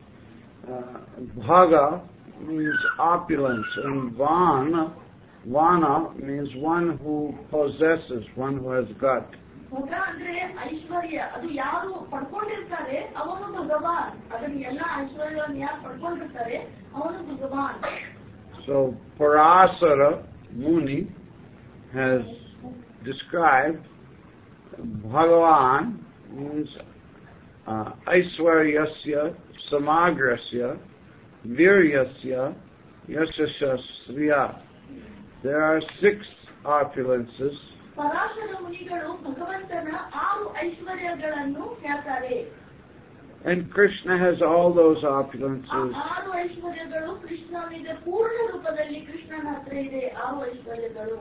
Bhaga means opulence, and Vana, Vana means one who possesses, one who has got. ಭಗ ಅಂದ್ರೆ ಐಶ್ವರ್ಯ, ಅದು ಯಾರು ಪಡ್ಕೊಂಡಿರ್ತಾರೆ ಅವನು ಭಗವಾನ್. ಅದನ್ನ ಎಲ್ಲ ಐಶ್ವರ್ಯವನ್ನು ಯಾರು ಪಡ್ಕೊಂಡಿರ್ತಾರೆ ಅವನು ಭಗವಾನ್. So Parasara Muni has described Bhagavan means uh, Aishwaryasya Samagrasya Viryasya Yashashasriya. There are six opulences. Parashara ಮುನಿಗಳು ಭಗವಂತನ ಆರು ಐಶ್ವರ್ಯಗಳನ್ನು ಹೇಳ್ತಾರೆ. And Krishna has all those opulences. ಆರು ಐಶ್ವರ್ಯಗಳು ಕೃಷ್ಣನಿಗೆ ಪೂರ್ಣ ರೂಪದಲ್ಲಿ ಕೃಷ್ಣನ ಹತ್ರ ಇದೆ ಆರು ಐಶ್ವರ್ಯಗಳು.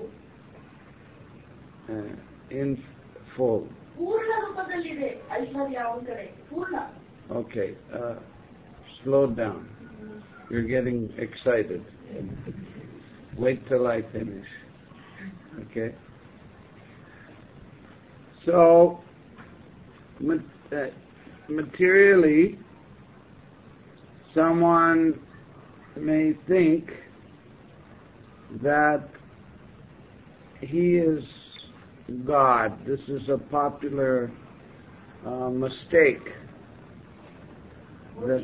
In full. ಪೂರ್ಣ ರೂಪದಲ್ಲಿದೆ ಐಶ್ವರ್ಯ ಅವನ ಕಡೆ ಪೂರ್ಣ. Okay, uh, slow down. You're getting excited. Wait till I finish. Okay. So, uh, materially, someone may think that he is God. This is a popular uh, mistake. That,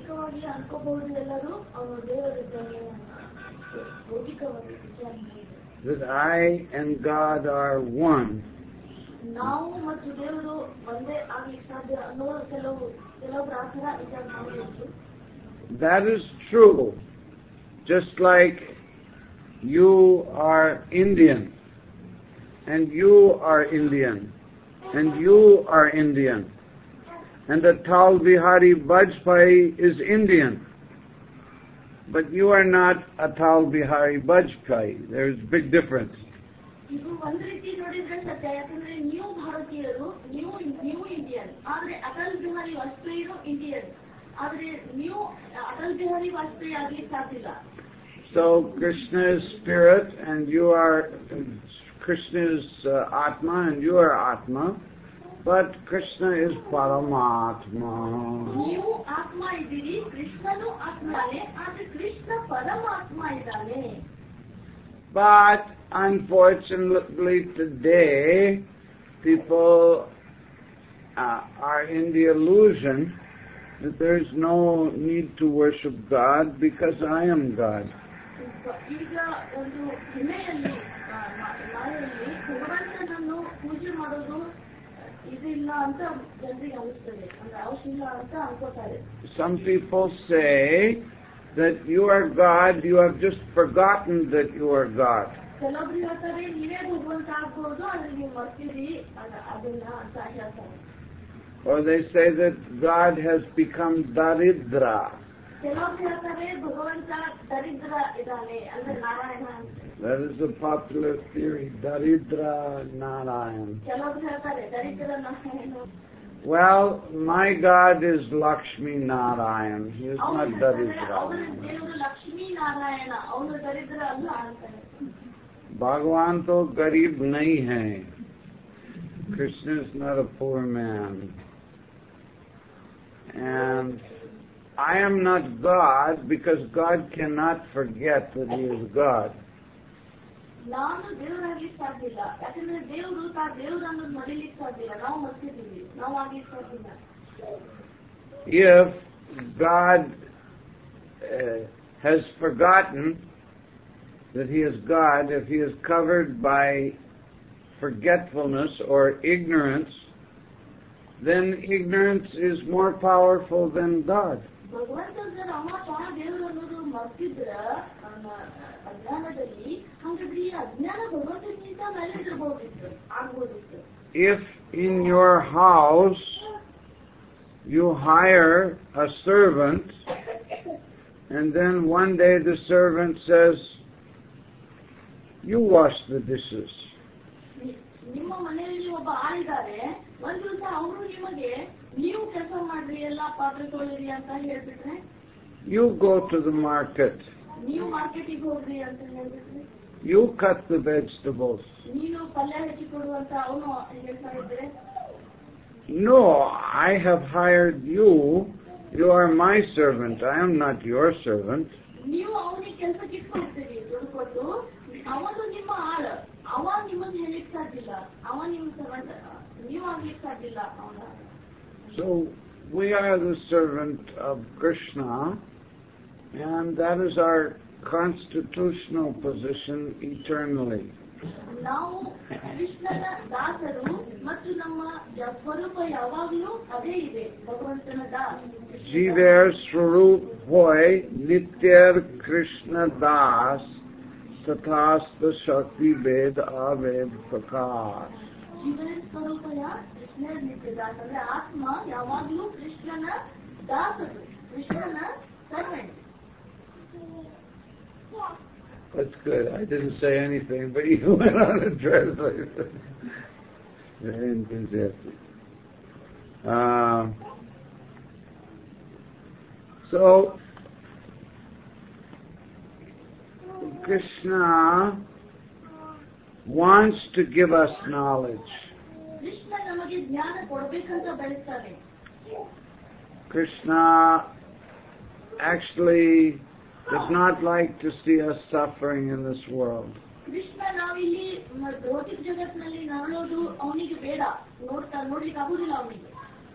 that I and God are one. ನಾವು ಮತ್ತು ದೇವರು ಒಂದೇ ಆಗ್ಲಿಕ್ಕೆ ಸಾಧ್ಯ ಅನ್ನೋ ಕೆಲವು ಕೆಲವೊಬ್ಬರ ಆತರ ವಿಚಾರ ಮಾಡಬೇಕು. That is true. Just like you are Indian, and you are Indian, and you are Indian, and Atal Bihari Vajpayee is Indian, but you are not Atal Bihari Vajpayee. There is a big difference. ಇದು ಒಂದ್ ರೀತಿ ನೋಡಿದ್ರೆ ಸತ್ಯ, ಯಾಕಂದ್ರೆ ನೀವು ಭಾರತೀಯರು, ನೀವು ನೀವು ಇಂಡಿಯನ್, ಆದ್ರೆ ಅಟಲ್ ಬಿಹಾರಿ ವಾಜಪೇಯಿನು ಇಂಡಿಯನ್, ಆದ್ರೆ ನೀವು ಅಟಲ್ ಬಿಹಾರಿ ವಾಜಪೇಯಿ ಆಗ್ಲಿಕ್ಕೆ ಸಾಧ್ಯ. So Krishna is spirit, and you are Krishna is uh, Atma, and you are Atma, but Krishna is Paramatma. ನೀವು ಆತ್ಮ ಇದ್ದೀರಿ, ಕೃಷ್ಣನು ಆತ್ಮನೇ, ಆದ್ರೆ ಕೃಷ್ಣ ಪರಮಾತ್ಮ ಇದ್ದಾನೆ. But unfortunately today, people uh, are in the illusion that there is no need to worship God because I am God. ಈಗ ಒಂದು ಹಿನ್ನೆಲೆಯಲ್ಲಿ ಮಾಯೆಯಲ್ಲಿ ಭಗವಂತನನ್ನು ಪೂಜೆ ಮಾಡೋದು ಇದಿಲ್ಲ ಅಂತ ಜನರಿಗೆ ಅನಿಸ್ತದೆ, ಅಂದ್ರೆ ಅವಶ್ಯ ಇಲ್ಲ ಅಂತ ಅನ್ಕೋತಾರೆ. Some people say that you are God, you have just forgotten that you are God. ಕೆಲವೊಬ್ರು ಹೇಳ್ತಾರೆ ನೀವೇ ಭಗವಂತ ಆಗ್ಬೋದು, ಆದ್ರೆ ನೀವು ಮರ್ತೀರಿ ಅದನ್ನ ಅಂತ ಹೇಳ್ತಾರೆ. Or they say that God has become Daridra. ಕೆಲವೊಬ್ರು ಹೇಳ್ತಾರೆ ಭಗವಂತ ದರಿದ್ರ ಇದ್ದಾನೆ, ಅಂದ್ರೆ ನಾರಾಯಣ ಅಂತ. That is a popular theory, Daridra Narayan. ಕೆಲವೊಬ್ರು ಹೇಳ್ತಾರೆ ದರಿದ್ರ Narayana. Well, my God is Lakshmi Narayan. He is not Daridra. ಅವರ ದೇವರು ಲಕ್ಷ್ಮೀ ನಾರಾಯಣ, ಅವನು ದರಿದ್ರ ಅಲ್ಲ ಅಂತಾರೆ. Bhagavan to garib nahi hai. Krishna is not a poor man. And I am not God because God cannot forget that He is God. ನಾನು ದೇವರಾಗ್ಲಿಕ್ಕೆ ಸಾಧ್ಯ ಇಲ್ಲ, ಯಾಕಂದ್ರೆ ದೇವರು ತಾ ದೇವರನ್ನು ಮರೀಲಿಕ್ಕೆ ಸಾಧ್ಯ ಇಲ್ಲ, ನಾವು ಮರ್ತಿದ್ದೀವಿ, ನಾವು ಆಗ್ಲಿಕ್ಕೆ ಸಾಧ್ಯ ಇಲ್ಲ. If God uh, has forgotten that He is God, if He is covered by forgetfulness or ignorance, then ignorance is more powerful than God. ಭಗವಂತ ಜರ ಅವ ತಾನ ದೇವರು ಅನ್ನೋದು ಮರ್ತಿದ್ರ ಅಜ್ಞಾನದಲ್ಲಿ, ಹಾಗಾದ್ರೆ ಈ ಅಜ್ಞಾನ ಭಗವಂತನಿಂದ ಮೇಲೆ ಇರಬಹುದಿತ್ತು, ಆಗ್ಬೋದಿತ್ತು. If in your house you hire a servant and then one day the servant says, you wash the dishes. ನಿಮ್ಮ ಮನೆಯಲ್ಲಿ ಒಬ್ಬ ಆಳಿದ್ದಾರೆ, ಒಂದ್ ದಿವಸ ಅವರು ನಿಮಗೆ ನೀವು ಕೆಲಸ ಮಾಡ್ರಿ, ಎಲ್ಲಾ ಪಾತ್ರೆ ತೊಳಿರಿ ಅಂತ ಹೇಳ್ಬಿಟ್ರೆ, You go to the market. ನೀವು ಮಾರ್ಕೆಟಿಗೆ ಹೋಗ್ರಿ ಅಂತ ಹೇಳ್ಬಿಟ್ರೆ, You cut the vegetables. ನೀನು ಪಲ್ಯ ಹೆಚ್ಚಿ ಕೊಡು ಅಂತ ಅವನು ಹೇಳ್ತಾ ಇದ್ರೆ, No, I have hired you. You are my servant. I am not your servant. ನೀವು ಅವನಿಗೆ ಕೆಲಸಕ್ಕೆ ಇಟ್ಕೊಳ್ತೀರಿ ದುಡ್ಡು ಕೊಟ್ಟು, ಅವನು ನಿಮ್ಮ ಆಳ, ಅವ ನಿಮ್ಮನ್ನು ಹೇಳಿಕ್ ಸಾಧ್ಯ ಇಲ್ಲ, ಅವ ನಿಮ್ಮ ಸರ್ವಂಟ್, ನೀವು ಆಗ್ಲಿಕ್ಕೆ ಸಾಧ್ಯ ಇಲ್ಲ ಅವನ. So we are the servant of Krishna, and that is our constitutional position eternally. ನಾವು ಕೃಷ್ಣನ ದಾಸರು ಮತ್ತು ನಮ್ಮ ಸ್ವರೂಪ ಯಾವಾಗಲೂ ಅದೇ ಇದೆ, ಭಗವಂತನ ದಾಸ. Jiver Swarup Hoy Nityar Krishna Das Tathastha Shakti Ved Aved Prakash. ಜೀವನ ಸ್ವರೂಪ ಕೃಷ್ಣನ ನಿತ್ಯ ದಾಸ, ಅಂದ್ರೆ ಆತ್ಮ ಯಾವಾಗಲೂ ಕೃಷ್ಣನ ದಾಸರು, ಕೃಷ್ಣನ servant. That's good. I didn't say anything, but you went on to translate it. Very enthusiastic. Uh, so, Krishna wants to give us knowledge. Krishna ನಮಗೆ ಜ್ಞಾನ ಕೊಡಬೇಕಂತ ಬಯಸ್ತಾನೆ. Krishna actually does not like to see us suffering in this world. Krishna ನಾವಿಲ್ಲಿ ಭೌತಿಕ ಜಗತ್ತಿನಲ್ಲಿ ನರಳೋದು ಅವನಿಗೆ ಬೇಡ, ನೋಡ್ತಾ ನೋಡ್ಲಿಕ್ಕೆ ಆಗುದಿಲ್ಲ ಅವನಿಗೆ.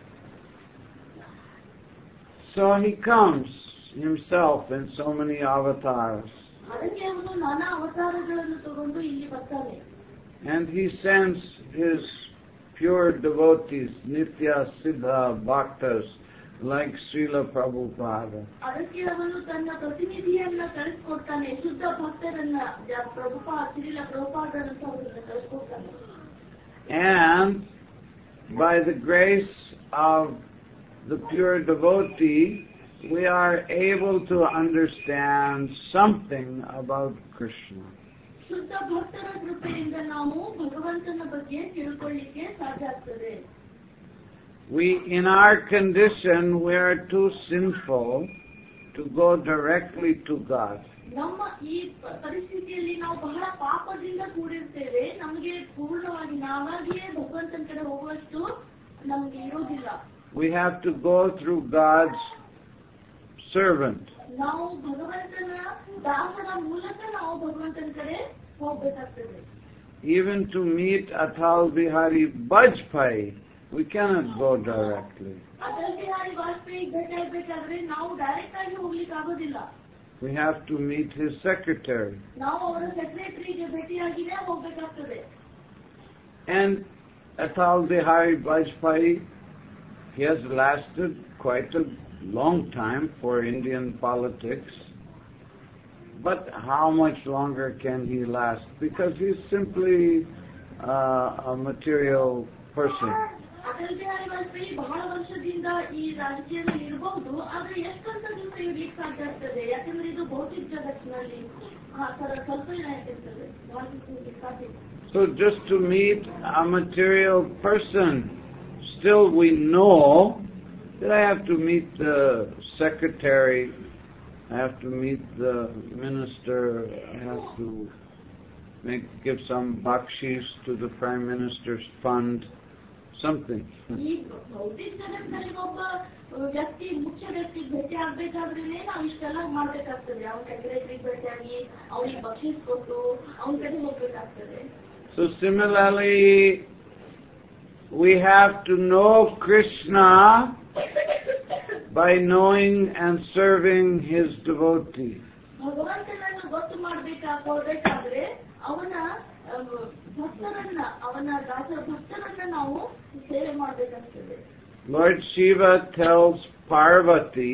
So he comes himself in so many avatars. ಅದಕ್ಕೆ ಅವನು ನಾನಾ ಅವತಾರಗಳನ್ನು ತಗೊಂಡು ಇಲ್ಲಿ ಬರ್ತಾನೆ. And he sends his pure devotees, Nitya Siddha Bhaktas, like Srila Prabhupada. ಅದಕ್ಕೆ ಅವನು ತನ್ನ ಪ್ರತಿನಿಧಿಯನ್ನ ಕಳಿಸ್ಕೊಡ್ತಾನೆ, ಶುದ್ಧ ಭಕ್ತರನ್ನ, Prabhupada Srila ಪ್ರಭುಪಾದರಂತವರನ್ನ ಕಳಿಸ್ಕೊಡ್ತಾನೆ. And by the grace of the pure devotee, we are able to understand something about Krishna. ಶುದ್ಧ ಭಕ್ತರ ಕೃಪೆಯಿಂದ ನಾವು ಭಗವಂತನ ಬಗ್ಗೆ ತಿಳ್ಕೊಳ್ಳಿಕ್ಕೆ ಸಾಧ್ಯ ಆಗ್ತದೆ. We, in our condition, we are too sinful to go directly to God. ನಮ್ಮ ಈ ಪರಿಸ್ಥಿತಿಯಲ್ಲಿ ನಾವು ಬಹಳ ಪಾಪದಿಂದ ಕೂಡಿರ್ತೇವೆ, ನಮಗೆ ಪೂರ್ಣವಾಗಿ ನಾವಾಗಿಯೇ ಭಗವಂತನ ಕಡೆ ಹೋಗುವಷ್ಟು ನಮಗೆ ಇರೋದಿಲ್ಲ. We have to go through God's servant. ನಾವು ಭಗವಂತನ ದಾಸರ ಮೂಲಕ ನಾವು ಭಗವಂತನ ಕಡೆ ಹೋಗ್ಬೇಕಾಗ್ತದೆ. Even to meet Atal Bihari Vajpayee, we cannot go directly. Atal Bihari Vajpayee ಭೇಟಿ ಆಗ್ಬೇಕಾದ್ರೆ ನಾವು ಡೈರೆಕ್ಟ್ ಆಗಿ ಹೋಗ್ಲಿಕ್ಕೆ ಆಗೋದಿಲ್ಲ. We have to meet his secretary. ನಾವು ಅವರ ಸೆಕ್ರೆಟರಿಗೆ ಭೇಟಿಯಾಗಿನೇ ಹೋಗ್ಬೇಕಾಗ್ತದೆ. And Atal Bihari Vajpayee, he has lasted quite a long time for Indian politics. But how much longer can he last? Because he's simply uh, a material person. Atal Bihari Vajpayee ಬಹಳ ವರ್ಷದಿಂದ ಈ ರಾಜಕೀಯದಲ್ಲಿ ಇರಬಹುದು, ಆದ್ರೆ ಎಷ್ಟಂತ ದಿವಸ ಇರ್ಲಿಕ್ಕೆ ಸಾಧ್ಯ ಆಗ್ತದೆ? ಯಾಕಂದ್ರೆ ಇದು ಭೌತಿಕ ಜಗತ್ತಿನಲ್ಲಿ ಆ ತರ ಸ್ವಲ್ಪ ಏನಾಗ್ತಿರ್ತದೆ, ಬಹಳ ದಿವಸ ಇರ್ಲಿಕ್ಕೆ ಸಾಧ್ಯ ಇಲ್ಲ. So just to meet a material person, still we know that I have to meet the secretary, I have to meet the minister, I have to make, give some bakshish to the Prime Minister's fund, something. ಈ ಭೌತಿಕ ಜಗತ್ತಿನಲ್ಲಿ ಒಬ್ಬ ವ್ಯಕ್ತಿ ಮುಖ್ಯ ವ್ಯಕ್ತಿ ಭೇಟಿ ಆಗ್ಬೇಕಾದ್ರೇನೆ ನಾವು ಇಷ್ಟೆಲ್ಲ ಮಾಡ್ಬೇಕಾಗ್ತದೆ. ಅವ್ನ ಸೆಕ್ರೆಟರಿಗೆ ಭೇಟಿಯಾಗಿ ಅವ್ನಿಗೆ ಬಕ್ಷೀಸ್ ಕೊಟ್ಟು ಅವನ ಕಡೆ ಹೋಗ್ಬೇಕಾಗ್ತದೆ. So similarly, we have to know Krishna by knowing and serving his devotee. ಭಗವಂತನನ್ನು ಗೊತ್ತು ಮಾಡ್ಬೇಕಾದ್ರೆ ಅವನ ಭಕ್ತರನ್ನ, ಅವನ ದಾಸರ ಭಕ್ತರನ್ನ ನಾವು ಸೇವೆ ಮಾಡಬೇಕಾಗ್ತದೆ. Lord Shiva tells Parvati,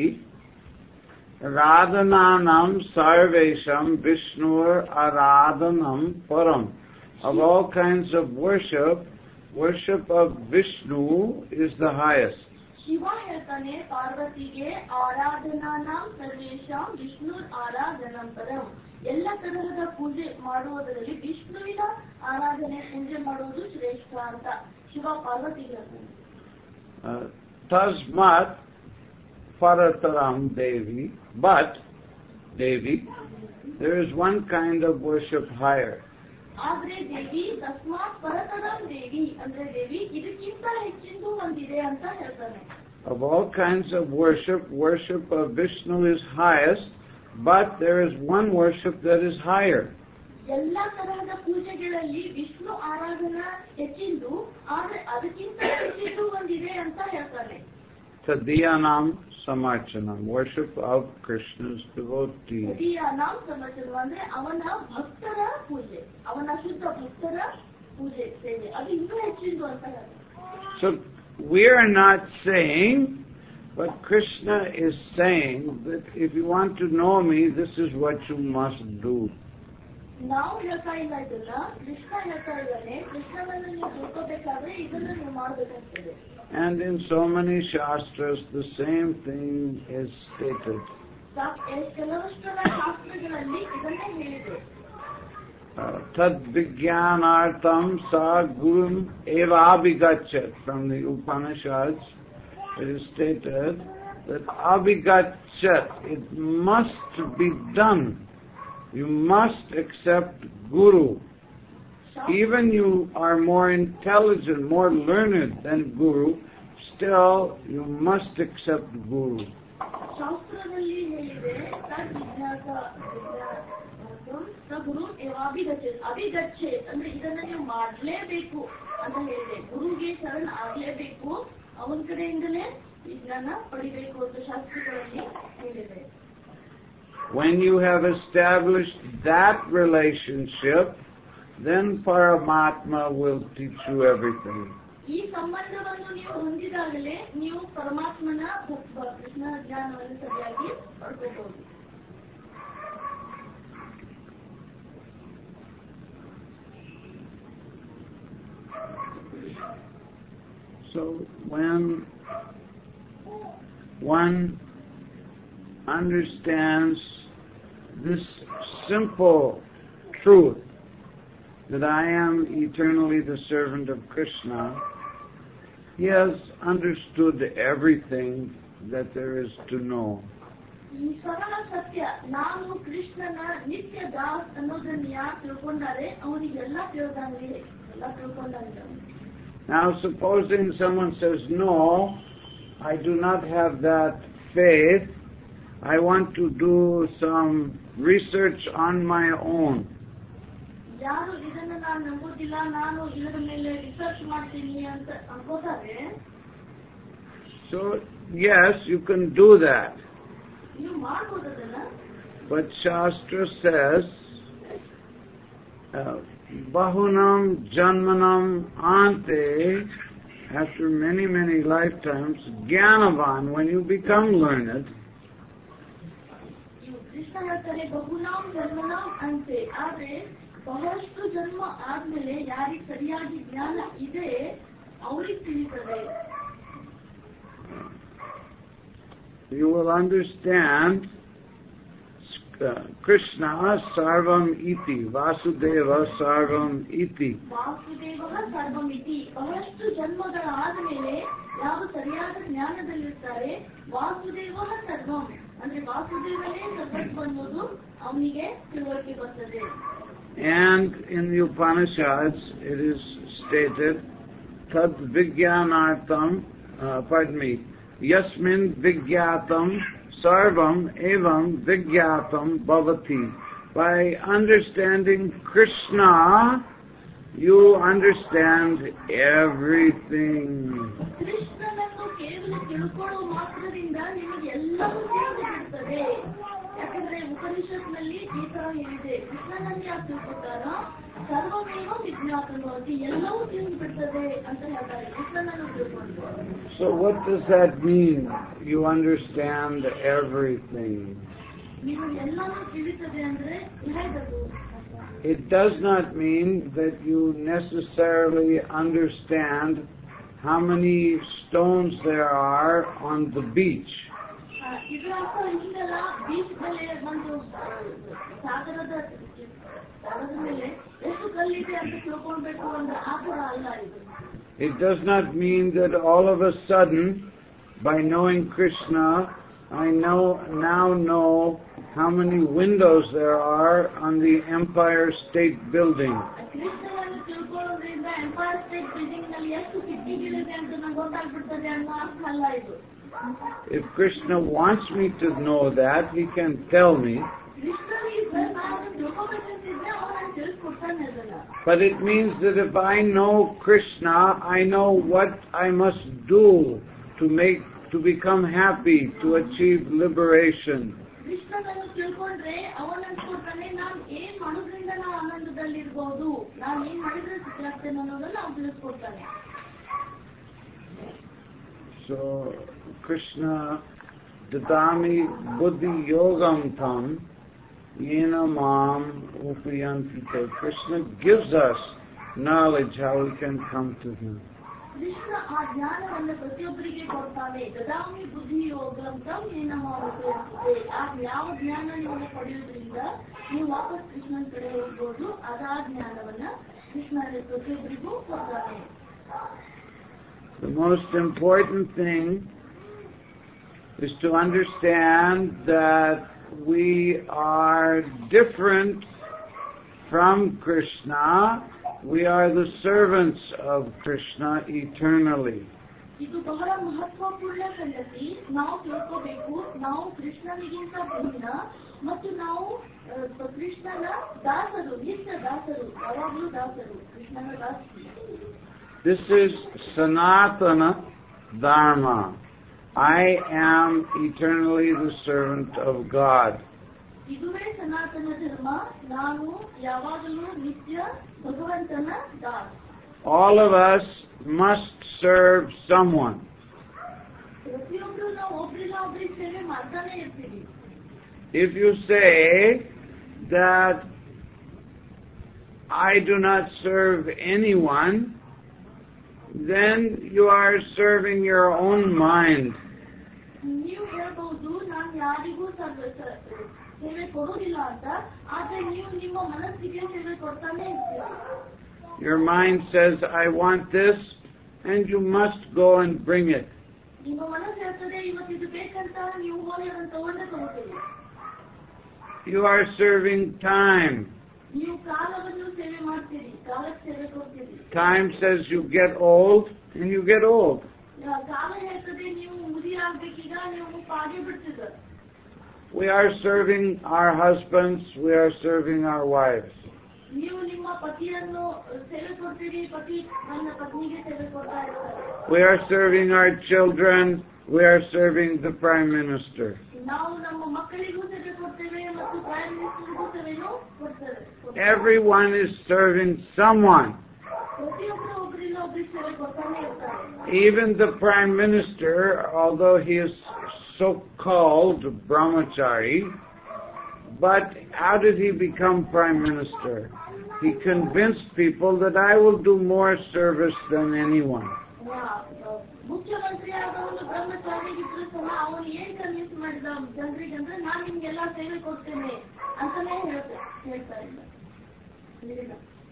Radhananam sarvesham Vishnur aradhanam param. Of all kinds of worship, worship of Vishnu is the highest. Shiva ಹೇಳ್ತಾನೆ ಪಾರ್ವತಿಗೆ ಆರಾಧನಾನಾಂ ಸರ್ವೇಶಾಂ ವಿಷ್ಣು ಆರಾಧನಂ ಪರಂ. ಎಲ್ಲ ತರಹದ ಪೂಜೆ ಮಾಡುವುದರಲ್ಲಿ ವಿಷ್ಣುವಿನ ಆರಾಧನೆ ಪೂಜೆ ಮಾಡುವುದು ಶ್ರೇಷ್ಠ ಅಂತ ಶಿವ ಪಾರ್ವತಿಗೆ ಹೇಳ್ತಾನೆ. Tasmat parataram Devi, but Devi, there is one kind of worship higher. ಆದ್ರೆ ದೇವಿ ತಸ್ಮಾತ್ ಪರತರಂ ದೇವಿ ಅಂದ್ರೆ ದೇವಿ ಇದಕ್ಕಿಂತ ಹೆಚ್ಚಿಂದು ಒಂದಿದೆ ಅಂತ ಹೇಳ್ತಾನೆ. Of all kinds of worship, worship of Vishnu is highest, but there is one worship that is higher. ಎಲ್ಲ ತರಹದ ಪೂಜೆಗಳಲ್ಲಿ ವಿಷ್ಣು ಆರಾಧನಾ ಹೆಚ್ಚಿಂದು, ಆದ್ರೆ ಅದಕ್ಕಿಂತ ಹೆಚ್ಚಿಂದು ಒಂದಿದೆ ಅಂತ ಹೇಳ್ತಾನೆ. Tadiyanam samarchanam, worship of Krishna's devotee. ತದಿಯಾನಾಂ ಸಮರ್ಚನಂ ಅಂದ್ರೆ ಅವನ ಭಕ್ತರ ಪೂಜೆ, ಅವನ ಶುದ್ಧ ಭಕ್ತರ ಪೂಜೆ ಸೇವೆ, ಅದು ಇನ್ನೂ ಹೆಚ್ಚಿಂದು ಅಂತ ಹೇಳ್ತಾನೆ. So we are not saying, but Krishna is saying that if you want to know me, this is what you must do. ನಾವು ಹೇಳ್ತಾ ಇಲ್ಲ ಇದನ್ನ, ಕೃಷ್ಣ ಹೇಳ್ತಾ ಇದ್ದಾನೆ, ಕೃಷ್ಣನನ್ನು ನೀವು ತಿಳ್ಕೋಬೇಕಾದ್ರೆ ಇದನ್ನ ನೀವು ಮಾಡಬೇಕಾಗ್ತದೆ. And in so many shastras, the same thing is stated. ಕೆಲವಷ್ಟರ ಶಾಸ್ತ್ರಗಳಲ್ಲಿ ಇದನ್ನೇ ಹೇಳಿದೆ. Tad vijnanartam sa gurum eva abhigachat. From the Upanishads, it is stated that abhigachat, it must be done. You must accept Guru. Even you are more intelligent, more learned than Guru, still you must accept Guru. ಶಾಸ್ತ್ರದಲ್ಲಿ ಹೇಳಿದೆ ತದ್ ವಿಜ್ಞಾಸ ಸಗುರು ಅಭಿಗಚ್ಚೆ ಅಭಿಗಚ್ಚೆ ಅಂದ್ರೆ ಇದನ್ನ ನೀವು ಮಾಡಲೇಬೇಕು ಅಂತ ಹೇಳಿದೆ. ಗುರುಗೆ ಶರಣ ಆಗ್ಲೇಬೇಕು, ಅವನ ಕಡೆಯಿಂದಲೇ ವಿಜ್ಞಾನ ಪಡಿಬೇಕು ಅಂತ ಶಾಸ್ತ್ರಗಳಲ್ಲಿ ಹೇಳಿದೆ. When you have established that relationship, then Paramatma will teach you everything. ಈ ಸಂಬಂಧವನ್ನು ನೀವು ಹೊಂದಿದಾಗಲೇ ನೀವು ಪರಮಾತ್ಮನ ಕೃಷ್ಣ ಜ್ಞಾನವನ್ನು ಸರಿಯಾಗಿ ಪಡ್ಕೋಬಹುದು. So when one understands this simple truth that I am eternally the servant of Krishna, he has understood everything that there is to know. ಈ ಸರಳ ಸತ್ಯ, ನಾನು ಕೃಷ್ಣನ ನಿತ್ಯ ದಾಸ್ ಅನ್ನೋದನ್ನ ಯಾರು ತಿಳ್ಕೊಂಡಾರೆ ಅವನಿಗೆಲ್ಲ ತಿಳಿದಂಗೆ, ಎಲ್ಲ ತಿಳ್ಕೊಂಡಂಗೆ. Now supposing someone says, no, I do not have that faith, I want to do some research on my own. ಯಾರು ಇದನ್ನ ನಾನು ನಂಬೋದಿಲ್ಲ, ನಾನು ಇದರ ಮೇಲೆ ರಿಸರ್ಚ್ ಮಾಡ್ತೀನಿ ಅಂತ ಅನ್ಕೋತಾರೆ. So yes, you can do that. ನೀವು ಮಾಡ್ಬೋದು ಅದನ್ನ. But Shastra says, uh, bahunam janmanam ante, after many, many lifetimes, jnanavan, when you become learned, Krishna ಹೇಳ್ತಾರೆ ಬಹುನಾಂ ಜನ್ಮನಾಂ ಅಂತೆ. ಆದ್ರೆ ಬಹಳಷ್ಟು ಜನ್ಮ ಆದ್ಮೇಲೆ ಯಾರಿಗೆ ಸರಿಯಾಗಿ ಜ್ಞಾನ ಇದೆ ಅವ್ರಿಗೆ ತಿಳಿತದೆ. you will understand uh, Krishna sarvam iti, Vasudeva sarvam iti. Vasudeva ಸರ್ವಂ ಇತಿ. ಬಹಳಷ್ಟು ಜನ್ಮಗಳ ಆದ್ಮೇಲೆ ಯಾವ ಸರಿಯಾದ ಜ್ಞಾನದಲ್ಲಿರ್ತಾರೆ, ವಾಸುದೇವ ಸರ್ವಂ ಅಂದ್ರೆ ವಾಸುದೇವನೇ ಸರ್ವಸ್ವ ಅನ್ನೋದು ಅವನಿಗೆ ತಿಳುವಳಿಕೆ ಬರ್ತದೆ. And in the Upanishads it is stated, tad vijnanartam, uh, pardon me, yasmin vijnatam sarvam evam vijnatam bhavati. By understanding Krishna, you understand everything. ಕೃಷ್ಣನನ್ನು ಕೇವಲ ತಿಳ್ಕೊಳ್ಳುವ ಮಾತ್ರದಿಂದ ನಿಮಗೆ ಎಲ್ಲವೂ ತಿಳಿದು ಬಿಡ್ತದೆ. ಯಾಕಂದ್ರೆ ಉಪನಿಷತ್ನಲ್ಲಿ ಈ ತರ ಹೇಳಿದೆ, ಕೃಷ್ಣನನ್ನು ಯಾರು ತಿಳ್ಕೊತಾರೋ ಸರ್ವಮೇವ ವಿಜ್ಞಾತನೋತಿ, ಎಲ್ಲವೂ ತಿಳಿದು ಬಿಡ್ತದೆ ಅಂತ ಹೇಳ್ತಾರೆ. ಕೃಷ್ಣನನ್ನು ತಿಳ್ಕೊಂಡು. So what does that mean? You understand everything. ನೀವು ಎಲ್ಲವೂ ತಿಳಿತದೆ ಅಂದ್ರೆ ಹೇಗದು? It does not mean that you necessarily understand how many stones there are on the beach. ಇದರ ಅರ್ಥ ಹಿಂಗೆಲ್ಲ ಬೀಚ್ ಮೇಲೆ ಒಂದು ಸಾಗರದ ಸಾಗರದ ಮೇಲೆ ಎಷ್ಟು ಕಲ್ಲಿದೆ ಅಂತ ತಿಳ್ಕೊಳ್ಬೇಕು ಅಂದ್ರೆ ಆ ಥರ ಅಲ್ಲ ಇದು. It does not mean that all of a sudden, by knowing Krishna, I know now know how many windows there are on the Empire State Building. ಕೃಷ್ಣನನ್ನು ತಿಳ್ಕೊಳ್ಳೋದ್ರಿಂದ ಎಂಪೈರ್ ಸ್ಟೇಟ್ ಬಿಲ್ಡಿಂಗ್ ನಲ್ಲಿ ಎಷ್ಟು ಕಿಟಕಿಗಳಿದೆ ಅಂತ ನಂಗೆ ಗೊತ್ತಾಗ್ಬಿಡ್ತದೆ ಅನ್ನೋ ಅರ್ಥ ಅಲ್ಲ ಇದು. If Krishna wants me to know that, he can tell me. But it means that if I know Krishna, I know what I must do to make, to become happy, to achieve liberation. ಕೃಷ್ಣನನ್ನು ತಿಳ್ಕೊಂಡ್ರೆ ಅವನನ್ಸ್ಕೊಡ್ತಾನೆ ನಾನು ಏನ್ ಮಾಡೋದ್ರಿಂದ ನಾವು ಆನಂದದಲ್ಲಿರ್ಬೋದು, ನಾನು ಏನ್ ಮಾಡಿದ್ರೆ ಸುಖಾಗ್ತೇನೆ ಅನ್ನೋದನ್ನ ಅವ್ನು ತಿಳಿಸ್ಕೊಡ್ತಾನೆ. So Krishna dadami buddhi yogam tam yena mam upayanti. Krishna gives us knowledge how we can come to him. Krishna ಆ ಜ್ಞಾನವನ್ನು ಪ್ರತಿಯೊಬ್ಬರಿಗೆ ಕೊಡ್ತಾನೆ. ದದಾಮಿ ಬುದ್ಧಿ ಯೋಗಂ ತಂ ಯೇನ ಮಾಂ ಉಪಯಂತೆ. ಆ ಯಾವ ಜ್ಞಾನ ನಿಮಗೆ ಪಡೆಯೋದ್ರಿಂದ ನೀವು ವಾಪಸ್ ಕೃಷ್ಣನ ಕಡೆ ಹೋಗ್ಬೋದು, ಅದಾ ಜ್ಞಾನವನ್ನ ಕೃಷ್ಣ ಪ್ರತಿಯೊಬ್ಬರಿಗೂ ಕೊಡ್ತಾನೆ. The most important thing is to understand that we are different from Krishna. We are the servants of Krishna eternally. ಇದು ಬಹಳ ಮಹತ್ವಪೂರ್ಣ ಸಂಗತಿ. ನಾವು ತಿಳ್ಕೋಬೇಕು, ನಾವು ಕೃಷ್ಣನಿಗಿಂತ ಭಿನ್ನ ಮತ್ತು ನಾವು ಕೃಷ್ಣನ ದಾಸರು, ನಿತ್ಯ ದಾಸರು, ಯಾವಾಗಲೂ ದಾಸರು, ಕೃಷ್ಣನ ದಾಸರು. This is Sanatana Dharma. I am eternally the servant of God. ಇದುವೇ ಸನಾತನ ಧರ್ಮ. ನಾನು ಯಾವಾಗಲೂ ನಿತ್ಯ ಭಗವಂತನ ದಾಸ. All of us must serve someone. ಪ್ರತಿಯೊಬ್ಬರು ನಾವು ಒಬ್ರಿಲ್ಲ ಒಬ್ರಿಗೆ ಸೇವೆ ಮಾಡ್ತಾನೆ ಇರ್ತೀವಿ. If you say that I do not serve anyone, then you are serving your own mind. ನೀವು ಹೇಳ್ಬಹುದು ನಾನು ಯಾರಿಗೂ ಸೇವೆ ಕೊಡೋದಿಲ್ಲ ಅಂತ, ಆದ್ರೆ ನೀವು ನಿಮ್ಮ ಮನಸ್ಸಿಗೆ ಸೇವೆ ಕೊಡ್ತಾನೆ ಇರ್ತೀರಿ. Your mind says, I want this, and you must go and bring it. ನಿಮ್ಮ ಮನಸ್ಸು ಹೇಳ್ತದೆ ಇವತ್ತಿದು ಬೇಕಂತ, ನೀವು ಹೋಗಿ ಅದನ್ನು ತಗೊಂಡೇ ತಗೋತೀರಿ. You are serving time. ನೀವು ಕಾಲವನ್ನು ಸೇವೆ ಮಾಡ್ತೀರಿ, ಕಾಲಕ್ಕೆ ಸೇವೆ ಕೊಡ್ತೀರಿ. Time says you get old, and you get old. ಕಾಲ ಹೇಳ್ತದೆ ನೀವು ಮುದಿ ಆಗ್ಬೇಕೀಗ, ನೀವು ಪಾಗೆ ಬಿಡ್ತಿದ್ದ. We are serving our husbands, we are serving our wives. ನೀವು ನಿಮ್ಮ ಪತಿಯನ್ನು ಸೇವೆ ಕೊಡ್ತೀರಿ, ಪತಿ ನನ್ನ ಪತ್ನಿಗೆ ಸೇವೆ ಕೊಡ್ತಾ ಇರ್ತಾರೆ. We are serving our children, we are serving the Prime Minister. ನಾವು ನಮ್ಮ ಮಕ್ಕಳಿಗೂ ಸೇವೆ ಕೊಡ್ತೇವೆ ಮತ್ತು ಪ್ರೈಮ್ ಮಿನಿಸ್ಟರ್ಗೂ ಸೇವೆ ಸೇವೆನೂ ಕೊಡ್ತಾರೆ. Everyone is serving someone. ಪ್ರತಿಯೊಬ್ಬರು ಒಬ್ಬರಿಂದ ಒಬ್ಬರಿಗೆ ಸೇವೆ ಕೊಡ್ತಾನೆ ಇರ್ತಾರೆ. Even the Prime Minister, although he is so-called brahmachari, but how did he become Prime Minister? He convinced people that I will do more service than anyone. ಮುಖ್ಯಮಂತ್ರಿ ಆದ ಒಂದು ಬ್ರಹ್ಮಚಾರಿಗಿದ್ರು ಸಹ ಅವನು ಏನ್ ಕನ್ವಿನ್ಸ್ ಮಾಡಿದ ಜನರಿಗೆ ಅಂದ್ರೆ ನಾನು ನಿಮ್ಗೆಲ್ಲಾ ಸೇವೆ ಕೊಡ್ತೇನೆ ಅಂತಾನೆ ಹೇಳ್ತಾ ಹೇಳ್ತಾ ಇದ್ದ.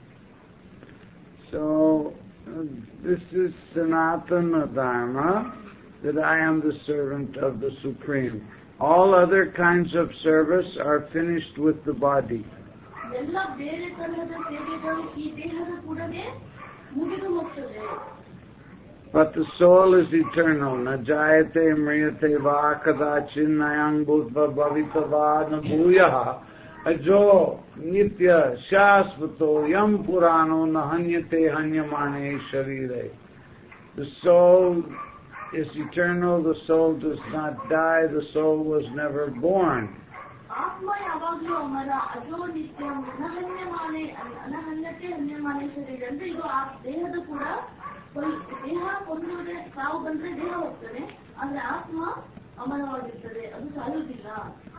So uh, this is Sanatana Dharma, that I am the servant of the Supreme. All other kinds of service are finished with the body. ಎಲ್ಲ ಬೇರೆ ತರಹದ ಸೇವೆಗಳು ಈ ದೇಹದ ಕೂಡವೇ ಮುಗಿದು ಹೋಗ್ತದೆ. But the soul is eternal. Na jayate mriyate va kadachin nayang bhutva bhavitava na bhuyaha ajo nitya shasvato yam purano na hanyate hanyamane sharire. The soul is eternal. The soul does not die. The soul was never born. ಆತ್ಮ ಯಾವಾಗಲೂ ಅಮರ ಅಜೋ ನಿತ್ಯ ಅನಹನ್ಯಮಾನೆ ಅನಹನ್ಯತೆ ಹನ್ಯಮಾನೆ ಶರೀರ ಅಂದ್ರೆ ಇದು ಆ ದೇಹದ ಕೂಡ ದೇಹ ಒಂದು ಸಾವು ಬಂದ್ರೆ ದೇಹ ಹೋಗ್ತದೆ, ಆದ್ರೆ ಆತ್ಮ ಅಮರವಾಗಿರ್ತದೆ, ಅದು ಸಾಯುವುದಿಲ್ಲ.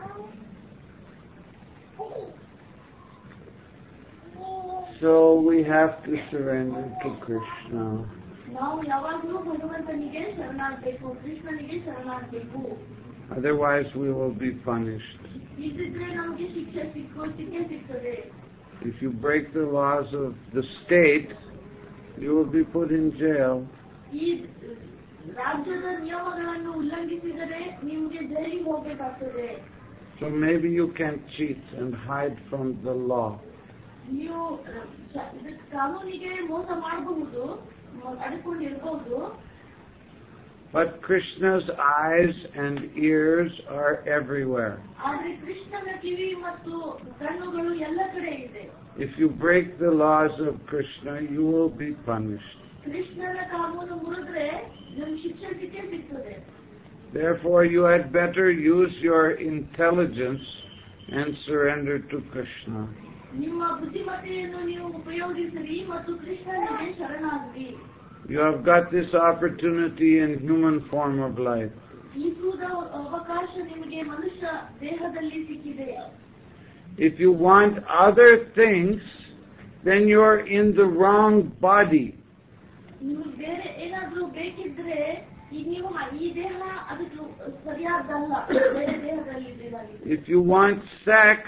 So we have to surrender to Krishna. ನಾವು ಯಾವಾಗಲೂ ಭಗವಂತನಿಗೆ ಶರಣಾಗಬೇಕು, ಕೃಷ್ಣನಿಗೆ ಶರಣಾಗಬೇಕು. Otherwise we will be punished. ಇದ್ದಿದ್ರೆ ನಮಗೆ ಶಿಕ್ಷೆ ಸಿಕ್ಕೋ ಸಿಕ್ಕೇ ಸಿಗ್ತದೆ. If you break the laws of the state, you will be put in jail. ಈ ರಾಜ್ಯದ ನಿಯಮಗಳನ್ನು ಉಲ್ಲಂಘಿಸಿದರೆ ನಿಮಗೆ ಜೈಲಿಗೆ ಹೋಗಬೇಕಾಗ್ತದೆ. So maybe you can cheat and hide from the law. ನೀವು ಕಾನೂನಿಗೆ ಮೋಸ ಮಾಡಬಹುದು, ಅಡ್ಕೊಂಡಿರಬಹುದು. But Krishna's eyes and ears are everywhere. ಆದರೆ ಕೃಷ್ಣನ ಕಿವಿ ಮತ್ತು ಕಣ್ಣುಗಳು ಎಲ್ಲ ಕಡೆ ಇದೆ. If you break the laws of Krishna, you will be punished. ಕೃಷ್ಣನ ಕಾನೂನು ಮುರಿದ್ರೆ ನಿಮಗೆ ಶಿಕ್ಷೆ ಸಿಕ್ಕೇ ಸಿಗ್ತದೆ. Therefore, you had better use your intelligence and surrender to Krishna. ನಿಮ್ಮ ಬುದ್ಧಿಮತ್ತೆಯನ್ನು ನೀವು ಉಪಯೋಗಿಸಿರಿ ಮತ್ತು ಕೃಷ್ಣನಿಗೆ ಶರಣಾಗಿರಿ. You have got this opportunity in human form of life. ಈ ಸೂದ ಅವಕಾಶ ನಿಮಗೆ ಮನುಷ್ಯ ದೇಹದಲ್ಲಿ ಸಿಕ್ಕಿದೆ. If you want other things, then you're in the wrong body. ನೀವು ಬೇರೆ ಏನಾದ್ರೂ ಬೇಕಿದ್ರೆ ಈಗ ನೀವು ಈ ದೇಹ ಅದಕ್ಕೆ ಸರಿಯಾದಲ್ಲ, ಬೇರೆ ದೇಹದಲ್ಲಿ ಇದ್ದೀರಾಗಿದೆ. If you want sex,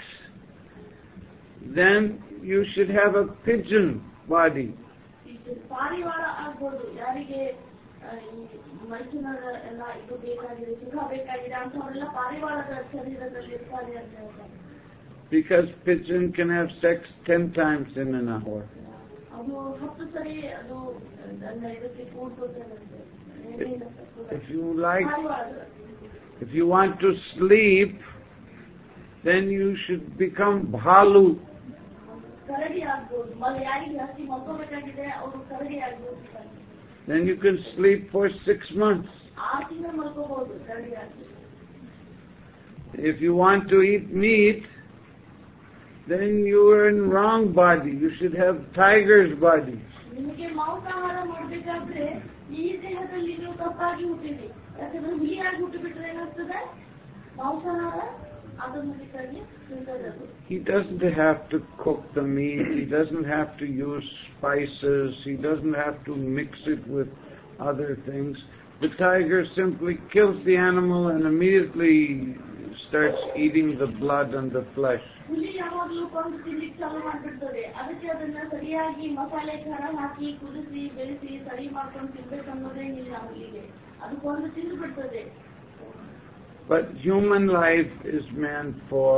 then you should have a pigeon body. ಪಾರಿವಾಳ ಆಗ್ಬೋದು, ಯಾರಿಗೆ ಮೈಥುನದ ಎಲ್ಲ ಇದು ಬೇಕಾಗಿದೆ, ಸುಖ ಬೇಕಾಗಿದೆ ಅಂತವರೆಲ್ಲ ಪಾರಿವಾಳದ ಶರೀರದಲ್ಲಿ ಇರ್ತಾರೆ ಅಂತ ಹೇಳ್ತಾರೆ. Because pigeon can have sex ten times in an hour. ಅದು ಹತ್ತು ಸರಿ ಅದು ಇದಕ್ಕೆ ಕೂಡ್ಕೊಳ್ತಾರಂತೆ. If you like, if you want to sleep, then you should become bhalu. ಕರಡಿ ಆಗ್ಬೋದು, ಯಾರಿಗೆ ಜಾಸ್ತಿ ಮಲ್ಕೋಬೇಕಾಗಿದೆ ಅವರು ಕರಡಿ ಆಗ್ಬೋದು. Then you can sleep for six months. ಆರು ತಿಂಗಳು ಮಲ್ಕೋಬಹುದು ಕರಡಿ ಆಗಿ. If you want to eat meat, then you are in wrong body. You should have tiger's body. ನಿಮಗೆ ಮಾಂಸಾಹಾರ ಮಾಡಬೇಕಾದ್ರೆ ಈ ದೇಹದಲ್ಲಿ ನೀವು ತಪ್ಪಾಗಿ ಹುಟ್ಟಿರಿ. ಯಾಕಂದ್ರೆ ಹುಲಿಯಾಗಿ ಹುಟ್ಟಿಬಿಟ್ರೆ ಏನಾಗ್ತದೆ, ಮಾಂಸಾಹಾರ ಆಟೋಮೆಟಿಕ್ಕಾಗಿ ತಿಂತದದು. He doesn't have to cook the meat. He doesn't have to use spices. He doesn't have to mix it with other things. The tiger simply kills the animal and immediately starts eating the blood and the flesh. ಹುಲಿ ಯಾವಾಗಲೂ ಕೊಂದು ತಿನ್ಲಿಕ್ಕೆ ಚಾಲು ಮಾಡ್ಬಿಡ್ತದೆ. ಅದಕ್ಕೆ ಅದನ್ನ ಸರಿಯಾಗಿ ಮಸಾಲೆ ಖಾರ ಹಾಕಿ ಕುದಿಸಿ ಬೆಳೆಸಿ ಸರಿ ಮಾಡ್ಕೊಂಡು ತಿನ್ಬೇಕು ಅನ್ನೋದೇನಿಲ್ಲ ಹುಲಿಗೆ, ಅದು ಕೊಂದು ತಿಂದು ಬಿಡ್ತದೆ. But human life is meant for